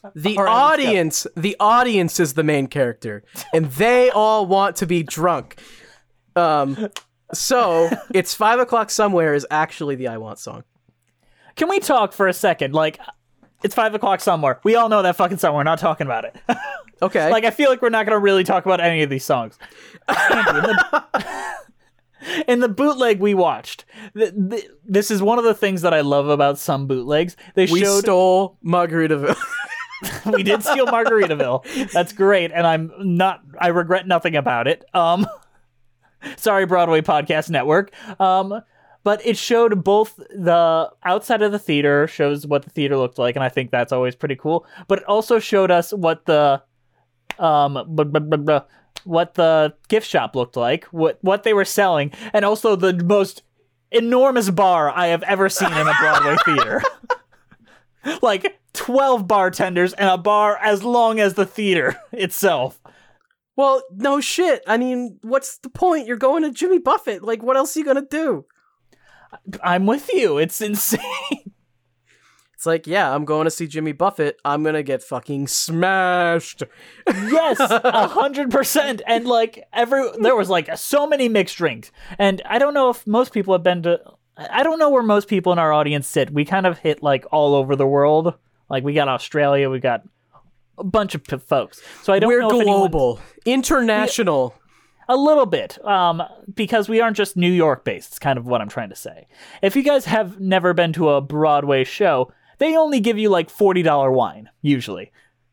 The All right, let's go. audience, the audience is the main character, and they all want to be drunk. Um, so it's five o'clock somewhere is actually the I Want song. Can we talk for a second? Like, it's five o'clock somewhere. We all know that fucking song. We're not talking about it. Okay. Like, I feel like we're not going to really talk about any of these songs. Andrew, in, the, in the bootleg we watched, th- th- this is one of the things that I love about some bootlegs. They we showed stole Margaritaville. we did steal Margaritaville. That's great, and I'm not. I regret nothing about it. Um, sorry, Broadway Podcast Network. Um, but it showed both the outside of the theater, shows what the theater looked like, and I think that's always pretty cool. But it also showed us what the um, blah, blah, blah, blah, what the gift shop looked like, what what they were selling, and also the most enormous bar I have ever seen in a Broadway theater. Like twelve bartenders and a bar as long as the theater itself. Well, no shit. I mean, what's the point? You're going to Jimmy Buffett. Like, what else are you gonna do? I'm with you. It's insane. It's like, yeah, I'm going to see Jimmy Buffett. I'm gonna get fucking smashed. Yes, a hundred percent. And like every, there was like so many mixed drinks. And I don't know if most people have been to. I don't know where most people in our audience sit. We kind of hit like all over the world. Like we got Australia, we got a bunch of p- folks. So I don't We're know if global, international. A little bit, um, because we aren't just New York based. It's kind of what I'm trying to say. If you guys have never been to a Broadway show, they only give you like forty dollars wine, usually.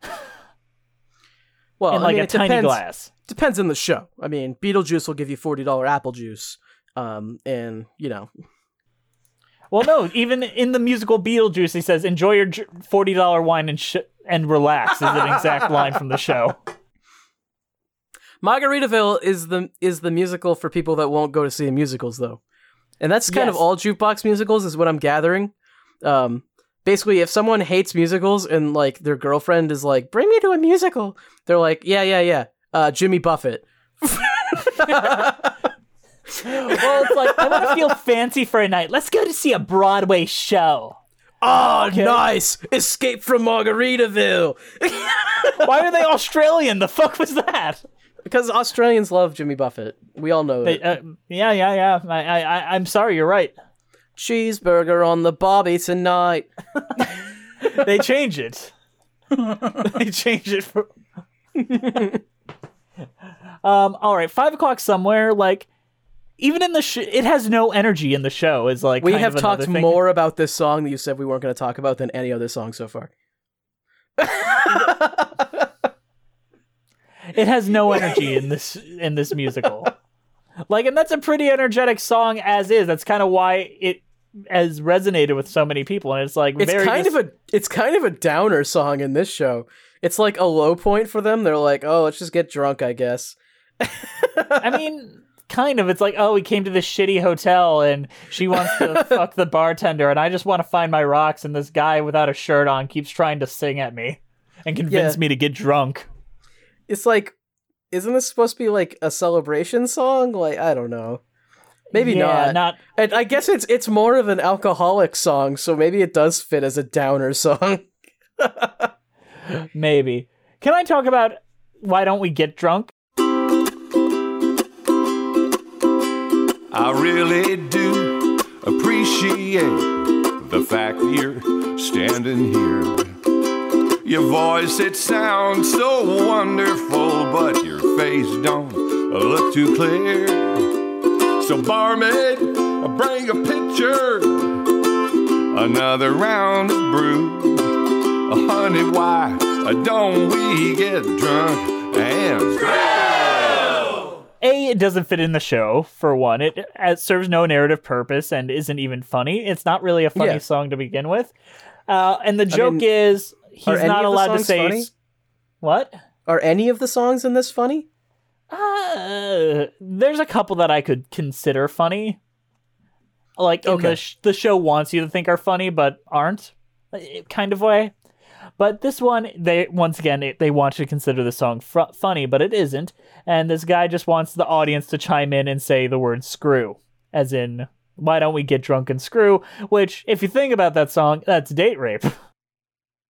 Well, in like I mean, a it tiny depends, glass. Depends on the show. I mean, Beetlejuice will give you forty dollars apple juice. Um, and, you know. Well, no, even in the musical Beetlejuice, he says, enjoy your forty dollars wine and sh- and relax, is an exact line from the show. Margaritaville is the is the musical for people that won't go to see musicals, though. And that's kind Yes. of all jukebox musicals, is what I'm gathering. Um, basically, if someone hates musicals and, like, their girlfriend is like, bring me to a musical, they're like, yeah, yeah, yeah, uh, Jimmy Buffett. Well, it's like, I want to feel fancy for a night. Let's go to see a Broadway show. Oh, Okay. nice! Escape from Margaritaville! Why are they Australian? The fuck was that? Because Australians love Jimmy Buffett. We all know They, it. uh, yeah, yeah, yeah. I, I, I- I'm sorry, you're right. Cheeseburger on the bobby tonight. They change it. They change it for. um. All right, five o'clock somewhere. Like, even in the sh- it has no energy in the show. Is like We kind have of another talked thing. more about this song that you said we weren't going to talk about than any other song so far. It has no energy in this in this musical. Like, and that's a pretty energetic song as is. That's kind of why it has resonated with so many people. And it's like It's very kind dis- of a it's kind of a downer song in this show. It's like a low point for them. They're like, oh, let's just get drunk, I guess. I mean, kind of. It's like, oh, we came to this shitty hotel and she wants to fuck the bartender, and I just want to find my rocks, and this guy without a shirt on keeps trying to sing at me and convince Yeah. me to get drunk. It's like, isn't this supposed to be like a celebration song? Like, I don't know. Maybe Yeah, not. not. And I guess it's it's more of an alcoholic song, so maybe it does fit as a downer song. Maybe. Can I talk about why don't we get drunk? I really do appreciate the fact you're standing here. Your voice, it sounds so wonderful, but your face don't look too clear. So barmaid, bring a pitcher, another round of brew. Oh, honey, why don't we get drunk and screw? A, it doesn't fit in the show, for one. It, it serves no narrative purpose and isn't even funny. It's not really a funny Yeah. song to begin with. Uh, and the joke mean, is, are he's any not of the allowed to songs say... funny? s- What? Are any of the songs in this funny? Uh, there's a couple that I could consider funny. Like, in Okay. the, sh- the show wants you to think are funny, but aren't. uh, Kind of way. But this one, they once again, it, they want you to consider the song fr- funny, but it isn't. And this guy just wants the audience to chime in and say the word screw. As in, why don't we get drunk and screw? Which, if you think about that song, that's date rape.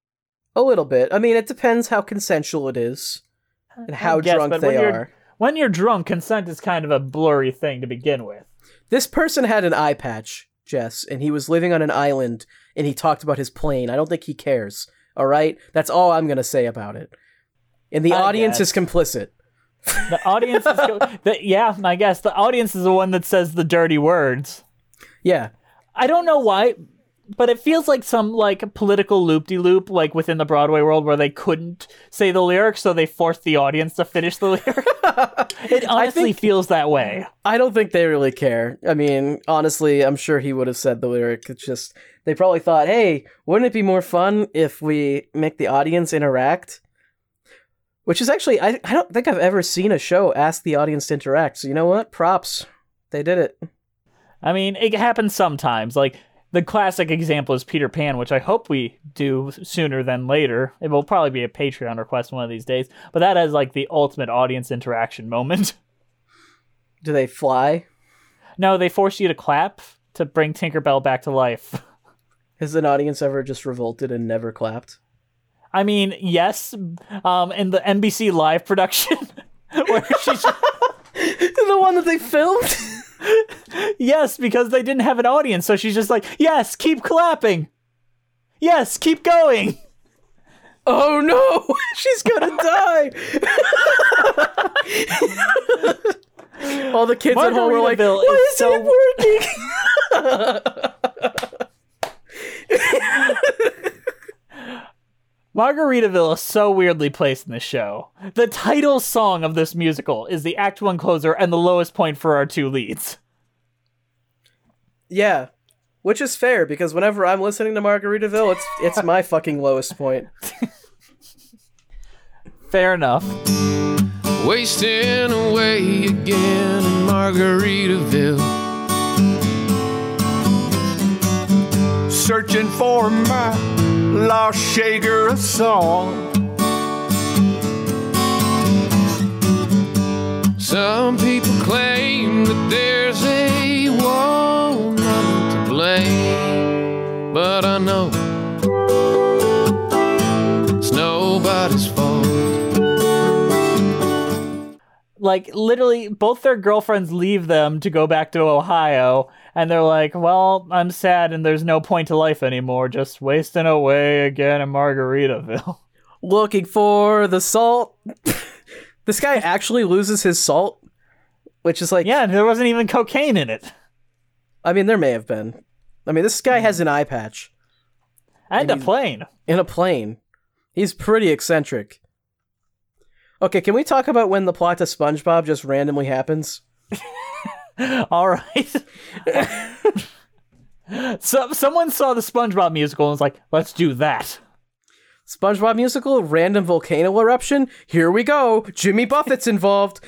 A little bit. I mean, it depends how consensual it is and how I guess, drunk but they when you're, are. When you're drunk, consent is kind of a blurry thing to begin with. This person had an eye patch, Jess, and he was living on an island, and he talked about his plane. I don't think he cares, all right? That's all I'm going to say about it. And the I audience guess. is complicit. The audience is... Go- the, yeah, I guess. The audience is the one that says the dirty words. Yeah. I don't know why, but it feels like some, like, political loop-de-loop, like, within the Broadway world where they couldn't say the lyrics, so they forced the audience to finish the lyrics. It honestly think, feels that way. I don't think they really care. I mean, honestly, I'm sure he would have said the lyric. It's just, they probably thought, hey, wouldn't it be more fun if we make the audience interact? Which is actually, I, I don't think I've ever seen a show ask the audience to interact. So you know what? Props. They did it. I mean, it happens sometimes. Like, the classic example is Peter Pan, which I hope we do sooner than later. It will probably be a Patreon request one of these days. But that is like the ultimate audience interaction moment. Do they fly? No, they force you to clap to bring Tinkerbell back to life. Has an audience ever just revolted and never clapped? I mean, yes. Um, in the N B C Live production, where she's the one that they filmed. Yes, because they didn't have an audience, so she's just like, yes, keep clapping. Yes, keep going. Oh no, she's gonna die. All the kids at home were like, why is so... it working? Margaritaville is so weirdly placed in this show. The title song of this musical is the Act One closer and the lowest point for our two leads. Yeah, which is fair, because whenever I'm listening to Margaritaville, it's it's my fucking lowest point. Fair enough. Wasting away again in Margaritaville. Searching for my lost shaker of song. Some people claim that there's a woman to blame, but I know it's nobody's fault. Like, literally, both their girlfriends leave them to go back to Ohio, and they're like, well, I'm sad and there's no point to life anymore, just wasting away again in Margaritaville. Looking for the salt. This guy actually loses his salt, which is like... Yeah, there wasn't even cocaine in it. I mean, there may have been. I mean, this guy has an eye patch. And, and a plane. In a plane. He's pretty eccentric. Okay, can we talk about when the plot to SpongeBob just randomly happens? All right. So someone saw the SpongeBob musical and was like, let's do that. SpongeBob musical, random volcano eruption. Here we go. Jimmy Buffett's involved.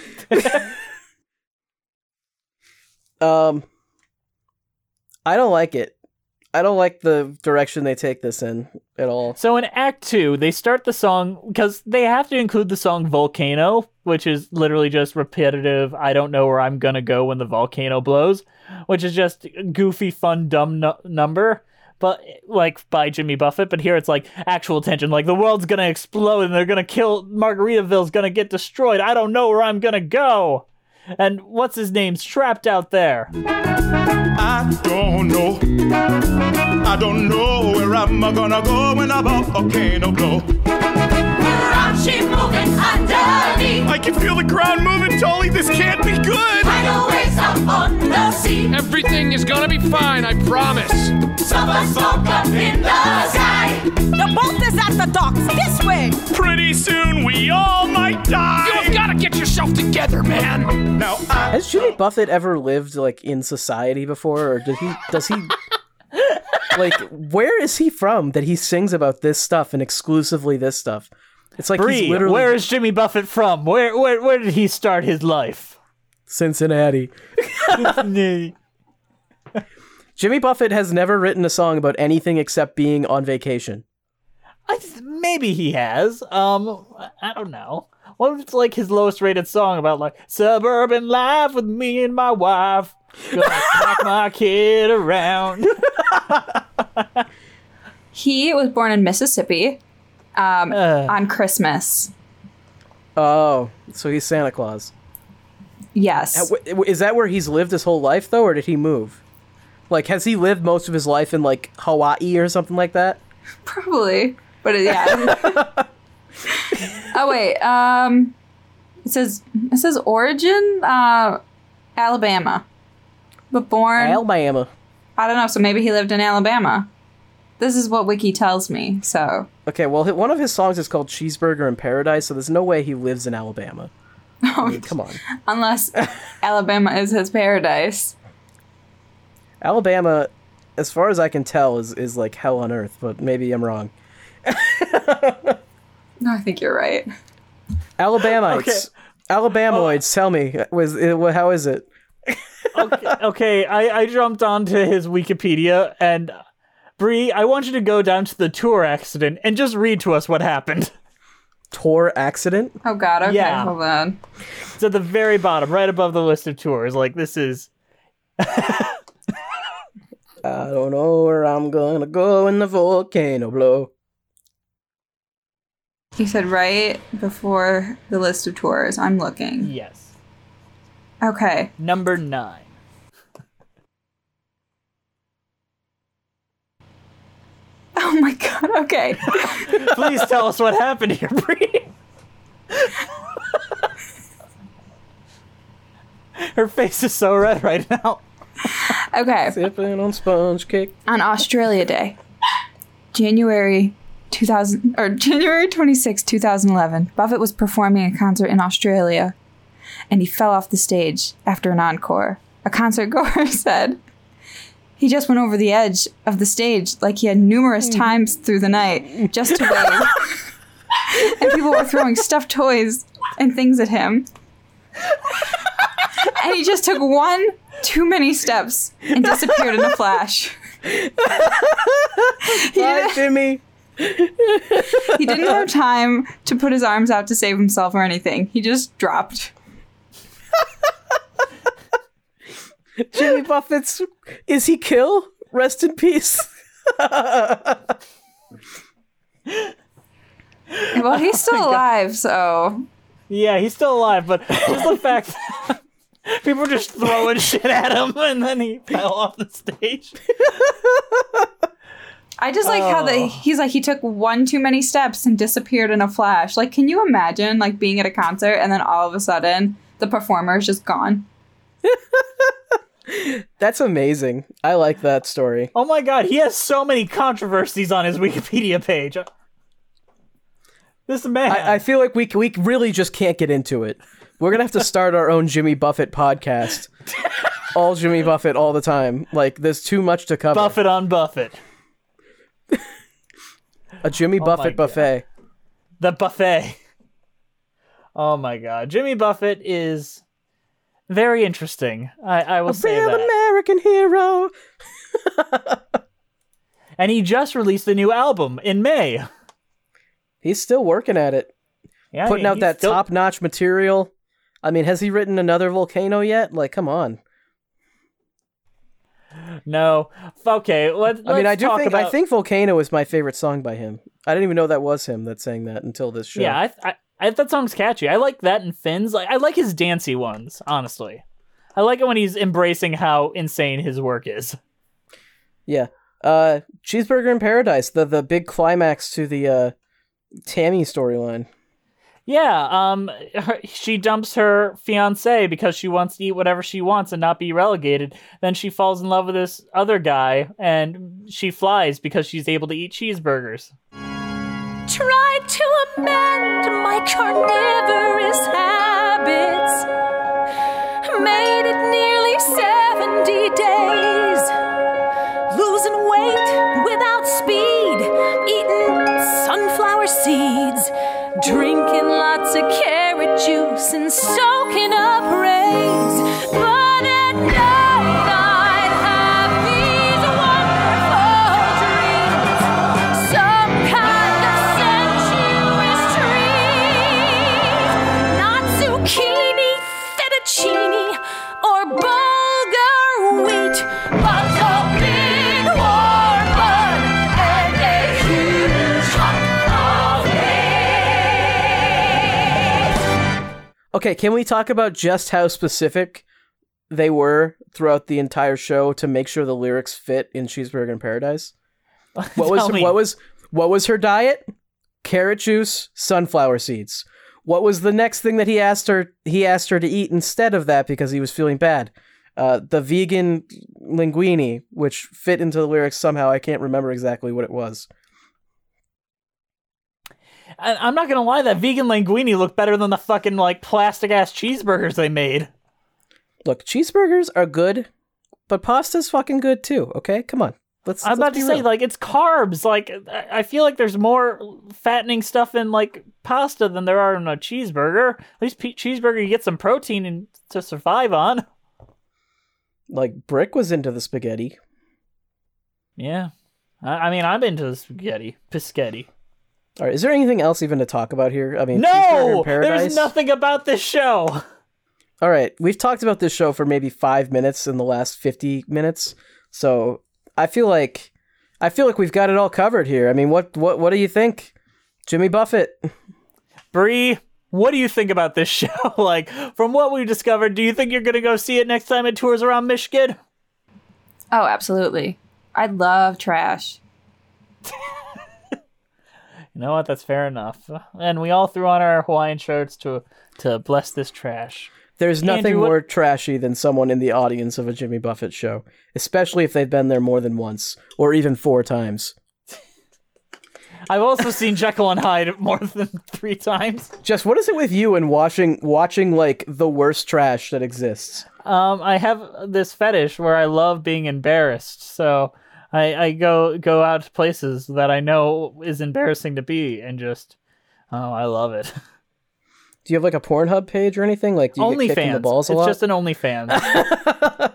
um, I don't like it. I don't like the direction they take this in at all. So in Act Two, they start the song, because they have to include the song Volcano, which is literally just repetitive, I don't know where I'm gonna go when the volcano blows, which is just a goofy, fun, dumb no- number, but like by Jimmy Buffett. But here it's like actual tension, like the world's gonna explode and they're gonna kill, Margaritaville's gonna get destroyed, I don't know where I'm gonna go. And what's his name's trapped out there. I don't know. I don't know where I'm gonna go when a volcano blow. Raunchy moving underneath. I can feel the ground moving, Tully. This can't be good. Hideaways up on the sea. Everything is gonna be fine, I promise. Summer smoke up in the sky. The boat is at the docks. This way. Pretty soon we all might die. You've got to get yourself together, man. Now, I... Has Jimmy Buffett ever lived like in society before, or did he? Does he? Like, where is he from that he sings about this stuff and exclusively this stuff? It's like Bree, he's literally. Where is Jimmy Buffett from? Where where where did he start his life? Cincinnati. Jimmy Buffett has never written a song about anything except being on vacation. I th- maybe he has. Um, I don't know. What was like his lowest rated song about like suburban life with me and my wife? Gonna smack my kid around. He was born in Mississippi. um, Uh. on Christmas. Oh, so he's Santa Claus. Yes. Uh, w- w- Is that where he's lived his whole life, though, or did he move? Like, has he lived most of his life in, like, Hawaii or something like that? Probably. But, yeah. Oh, wait. Um, it says, it says origin, uh, Alabama. But born... Alabama. I don't know, so maybe he lived in Alabama. This is what Wiki tells me, so... Okay, well, hi- one of his songs is called Cheeseburger in Paradise, so there's no way he lives in Alabama. I mean, come on. Unless Alabama is his paradise. Alabama, as far as I can tell, is, is like hell on earth, but maybe I'm wrong. No, I think you're right. Alabamites. Okay. Alabamoids, tell me, was it, how is it? okay, okay I, I jumped onto his Wikipedia, and Bree, I want you to go down to the tour accident and just read to us what happened. Tour accident? Oh god, okay, Yeah. hold on. It's at the very bottom, right above the list of tours. Like, this is... I don't know where I'm gonna go when the volcano blow. He said right before the list of tours. I'm looking. Yes. Okay. Number nine. Oh my god, okay. Please tell us what happened here, Bree. Her face is so red right now. Okay. Sipping on sponge cake. On Australia Day, January two thousand or January twenty-sixth, twenty eleven, Buffett was performing a concert in Australia, and he fell off the stage after an encore. A concert goer said he just went over the edge of the stage like he had numerous times through the night just to wave. And people were throwing stuffed toys and things at him. And he just took one too many steps and disappeared in a flash. Bye, Jimmy. He didn't have time to put his arms out to save himself or anything. He just dropped. Jimmy Buffett's... Is he kill? Rest in peace. Well, he's still alive, so... Yeah, he's still alive, but just the fact that people were just throwing shit at him and then he fell off the stage. I just like how the, Oh. he's like, he took one too many steps and disappeared in a flash. Like, can you imagine, like, being at a concert and then all of a sudden the performer is just gone? That's amazing. I like that story. Oh my god, he has so many controversies on his Wikipedia page. This man. I, I feel like we we really just can't get into it. We're gonna have to start our own Jimmy Buffett podcast. All Jimmy Buffett all the time. Like, there's too much to cover. Buffett on Buffett. A Jimmy Oh Buffett my buffet. The buffet. Oh my god. Jimmy Buffett is very interesting. I, I will A say real that. American hero. And he just released a new album in May. He's still working at it. Yeah, Putting I mean, out he's that still- top-notch material. I mean, has he written another Volcano yet? Like, come on. No. Okay, let, let's I mean, I do talk think about... I think Volcano is my favorite song by him. I didn't even know that was him that sang that until this show. Yeah, I, I, I that song's catchy. I like that and Finn's. Like, I like his dancey ones, honestly. I like it when he's embracing how insane his work is. Yeah. Uh, Cheeseburger in Paradise, the the big climax to the uh, Tammy storyline. Yeah, um, her, she dumps her fiancé because she wants to eat whatever she wants and not be relegated. Then she falls in love with this other guy, and she flies because she's able to eat cheeseburgers. Tried to amend my carnivorous habits. Made it nearly seventy days. Losing weight without speed. Eating sunflower seeds. Drinking lots of carrot juice and soaking up rays. But at night I'd have these wonderful dreams. Some kind of sensuous treat. Not zucchini, fettuccine, or bulgur wheat. But a big warm bun and a huge hot Okay, can we talk about just how specific they were throughout the entire show to make sure the lyrics fit in Cheeseburger in Paradise? What was Tell me. what was what was her diet? Carrot juice, sunflower seeds. What was the next thing that he asked her he asked her to eat instead of that because he was feeling bad? Uh, the vegan linguine, which fit into the lyrics somehow. I can't remember exactly what it was. I- I'm not gonna lie, that vegan linguine looked better than the fucking like plastic ass cheeseburgers they made. Look, cheeseburgers are good, but pasta's fucking good too. Okay, come on. Let's. I'm let's about be to say, real. like, it's carbs. Like, I I feel like there's more fattening stuff in like pasta than there are in a cheeseburger. At least pe- cheeseburger, you get some protein in- to survive on. Like Brick was into the spaghetti. Yeah, I, I mean, I'm into the spaghetti, pischetti. All right, is there anything else even to talk about here? I mean, Cheeseburger in No, Paradise? there's nothing about this show. All right, we've talked about this show for maybe five minutes in the last fifty minutes, so I feel like I feel like we've got it all covered here. I mean, what what what do you think, Jimmy Buffett? Bree, what do you think about this show? Like, from what we've discovered, do you think you're gonna go see it next time it tours around Michigan? Oh, absolutely. I love trash. You know what? That's fair enough. And we all threw on our Hawaiian shirts to to bless this trash. There's nothing Andrew, what- more trashy than someone in the audience of a Jimmy Buffett show, especially if they've been there more than once or even four times. I've also seen Jekyll and Hyde more than three times. Jess, what is it with you and watching watching like the worst trash that exists? Um, I have this fetish where I love being embarrassed, so I, I go go out to places that I know is embarrassing to be, and just oh, I love it. Do you have like a Pornhub page or anything? Like, do you get kicked in the OnlyFans. balls a It's lot? just an OnlyFans.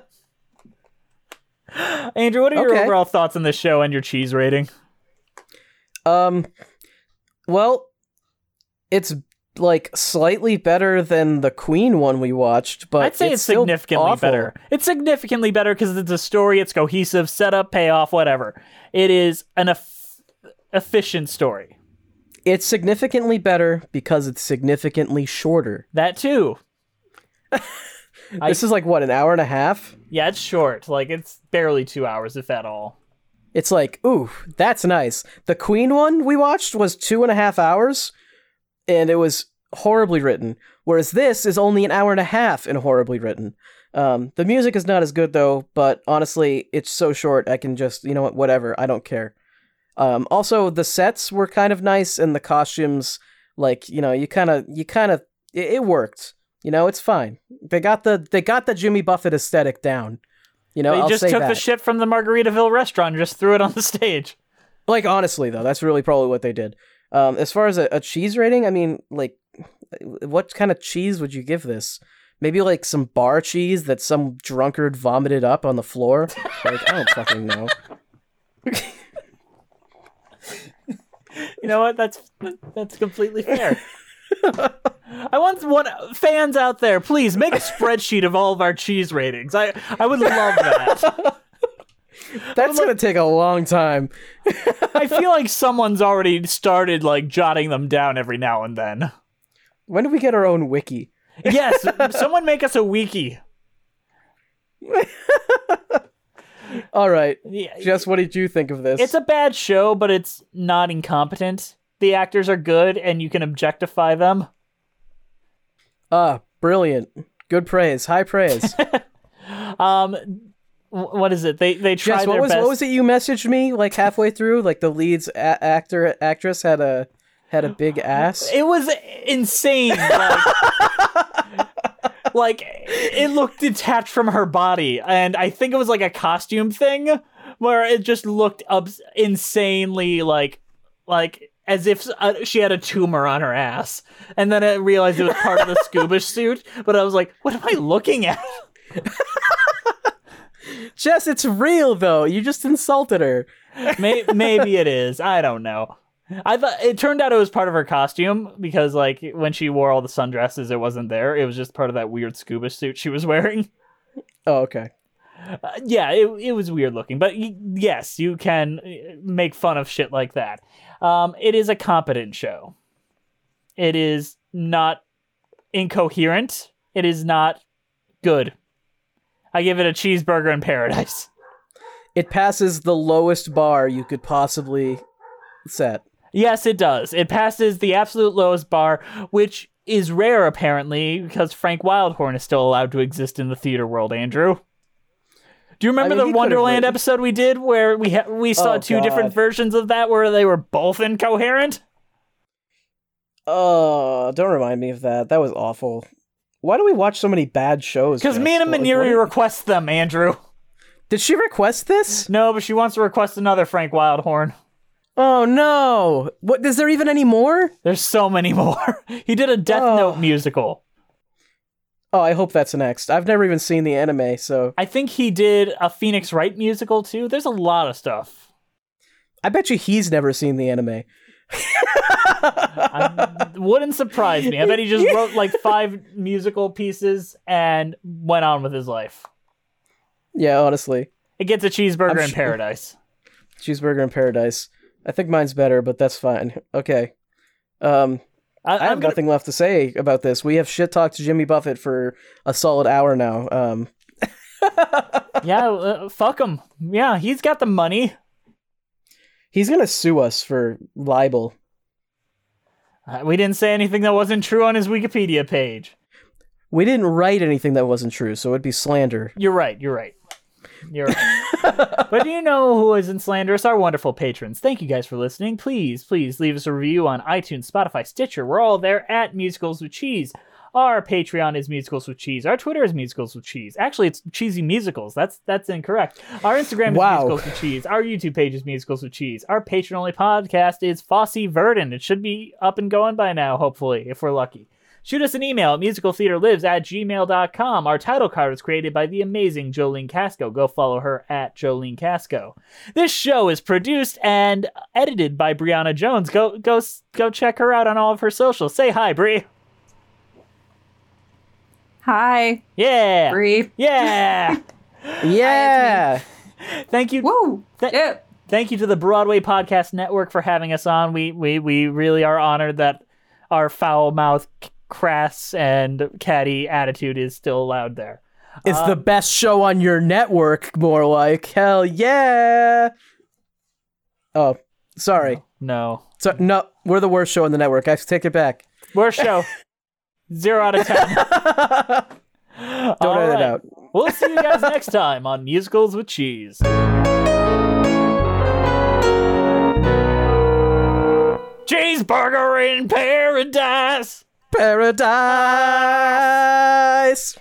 Andrew, what are your Okay. overall thoughts on this show and your cheese rating? Um, well, it's like slightly better than the Queen one we watched, but I'd say it's, it's still significantly awful. better. It's significantly better because it's a story, it's cohesive, setup, payoff, whatever. It is an eff- efficient story. It's significantly better because it's significantly shorter. That too. This is like, what, an hour and a half? Yeah, it's short. Like, it's barely two hours, if at all. It's like, ooh, that's nice. The Queen one we watched was two and a half hours, and it was horribly written. Whereas this is only an hour and a half and horribly written. Um, the music is not as good, though, but honestly, it's so short, I can just, you know what, whatever, I don't care. Um, also, the sets were kind of nice, and the costumes, like, you know, you kind of, you kind of, it, it worked. You know, it's fine. They got the, they got the Jimmy Buffett aesthetic down. You know, They I'll just say took that. the shit from the Margaritaville restaurant and just threw it on the stage. Like, honestly, though, that's really probably what they did. Um, as far as a, a cheese rating, I mean, like, what kind of cheese would you give this? Maybe, like, some bar cheese that some drunkard vomited up on the floor? Like, I don't fucking know. You know what? That's that's completely fair. I want one fans out there, please make a spreadsheet of all of our cheese ratings. I I would love that. That's gonna take a long time. I feel like someone's already started like jotting them down every now and then. When do we get our own wiki? Yes, someone make us a wiki. All right, Yeah, Jess, what did you think of this? It's a bad show, but it's not incompetent. The actors are good, and you can objectify them. Ah, brilliant. Good praise. High praise. Um, w- what is it? They they tried Jess, what their was best. what was it you messaged me like halfway through? Like the lead's a- actor actress had a had a big ass. It was insane. Like, like it looked detached from her body, and I think it was like a costume thing where it just looked up insanely like like as if uh, she had a tumor on her ass. And then I realized it was part of the scuba suit, but I was like, what am I looking at? Jess, it's real though. You just insulted her. May- maybe it is. I don't know. I thought it turned out it was part of her costume because, like, when she wore all the sundresses, it wasn't there. It was just part of that weird scuba suit she was wearing. Oh, okay. Uh, yeah, it it was weird looking, but y- yes, you can make fun of shit like that. Um, it is a competent show. It is not incoherent. It is not good. I give it a cheeseburger in paradise. It passes the lowest bar you could possibly set. Yes, it does. It passes the absolute lowest bar, which is rare, apparently, because Frank Wildhorn is still allowed to exist in the theater world, Andrew. Do you remember I mean, the he Wonderland written... episode we did where we ha- we saw oh, two God. different versions of that where they were both incoherent? Oh, don't remind me of that. That was awful. Why do we watch so many bad shows? Because Mina Maneri like, requests them, Andrew. Did she request this? No, but she wants to request another Frank Wildhorn. Oh no! What? Is there even any more? There's so many more. He did a Death oh. Note musical. Oh, I hope that's next. I've never even seen the anime, so... I think he did a Phoenix Wright musical, too. There's a lot of stuff. I bet you he's never seen the anime. I, wouldn't surprise me. I bet he just wrote like five musical pieces and went on with his life. Yeah, honestly. It gets a cheeseburger I'm in sh- paradise. Cheeseburger in paradise. I think mine's better, but that's fine. Okay. Um... I, I have gonna... nothing left to say about this. We have shit talked to Jimmy Buffett for a solid hour now. Um, yeah, uh, fuck him. Yeah, he's got the money. He's gonna sue us for libel. Uh, we didn't say anything that wasn't true on his Wikipedia page. We didn't write anything that wasn't true, so it'd be slander. You're right. You're right. You're right. But do you know who isn't slanderous? Our wonderful patrons. Thank you guys for listening. Please, please leave us a review on iTunes, Spotify, Stitcher. We're all there at Musicals with Cheese. Our Patreon is Musicals with Cheese. Our Twitter is Musicals with Cheese. Actually, it's Cheesy Musicals. That's that's incorrect. Our Instagram is wow. Musicals with Cheese. Our YouTube page is Musicals with Cheese. Our patron-only podcast is Fosse Verdon. It should be up and going by now, hopefully, if we're lucky. Shoot us an email at musicaltheaterlives at gmail dot com. Our title card was created by the amazing Jolene Casco. Go follow her at Jolene Casco. This show is produced and edited by Brianna Jones. Go go go check her out on all of her socials. Say hi, Bri. Hi. Yeah. Bri. Yeah. yeah. Hi, Thank you. Woo. Th- yeah. Thank you to the Broadway Podcast Network for having us on. We we we really are honored that our foul-mouthed, crass and catty attitude is still allowed there. It's um, the best show on your network, more like. Hell yeah! Oh, sorry. No. So, no, we're the worst show on the network. I take it back. Worst show. Zero out of ten. Don't All edit right. it out. We'll see you guys next time on Musicals with Cheese. Cheeseburger in paradise. Paradise.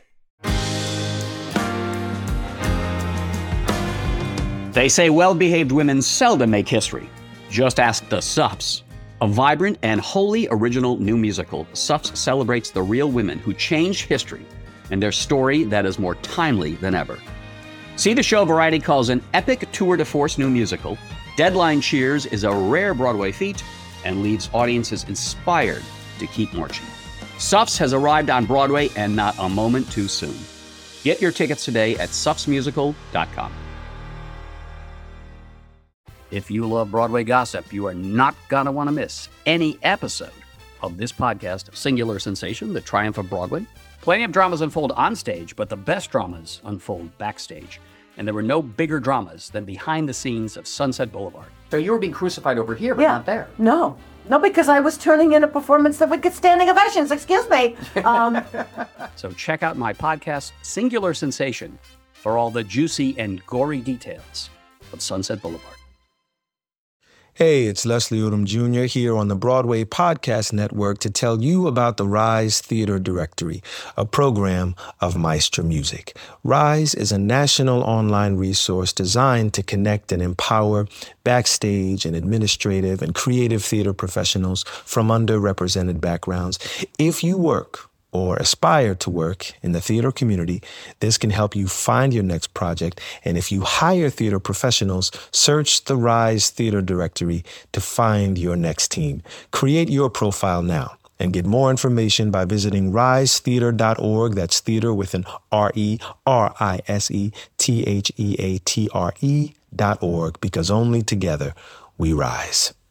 They say well-behaved women seldom make history. Just ask the Suffs. A vibrant and wholly original new musical, Suffs celebrates the real women who changed history and their story that is more timely than ever. See the show Variety calls an epic tour de force new musical. Deadline cheers is a rare Broadway feat and leaves audiences inspired to keep marching. Suffs has arrived on Broadway and not a moment too soon. Get your tickets today at suffs musical dot com. If you love Broadway gossip, you are not going to want to miss any episode of this podcast, Singular Sensation, The Triumph of Broadway. Plenty of dramas unfold on stage, but the best dramas unfold backstage. And there were no bigger dramas than behind the scenes of Sunset Boulevard. So you were being crucified over here, but yeah. not there. No. No, because I was turning in a performance that would get standing ovations. Excuse me. Um, so check out my podcast, Singular Sensation, for all the juicy and gory details of Sunset Boulevard. Hey, it's Leslie Odom Junior here on the Broadway Podcast Network to tell you about the Rise Theater Directory, a program of Maestro Music. Rise is a national online resource designed to connect and empower backstage and administrative and creative theater professionals from underrepresented backgrounds. If you work or aspire to work in the theater community, this can help you find your next project. And if you hire theater professionals, search the Rise Theater Directory to find your next team. Create your profile now and get more information by visiting rise theater dot org. That's theater with an R E R I S E T H E A T R E dot org, because only together we rise.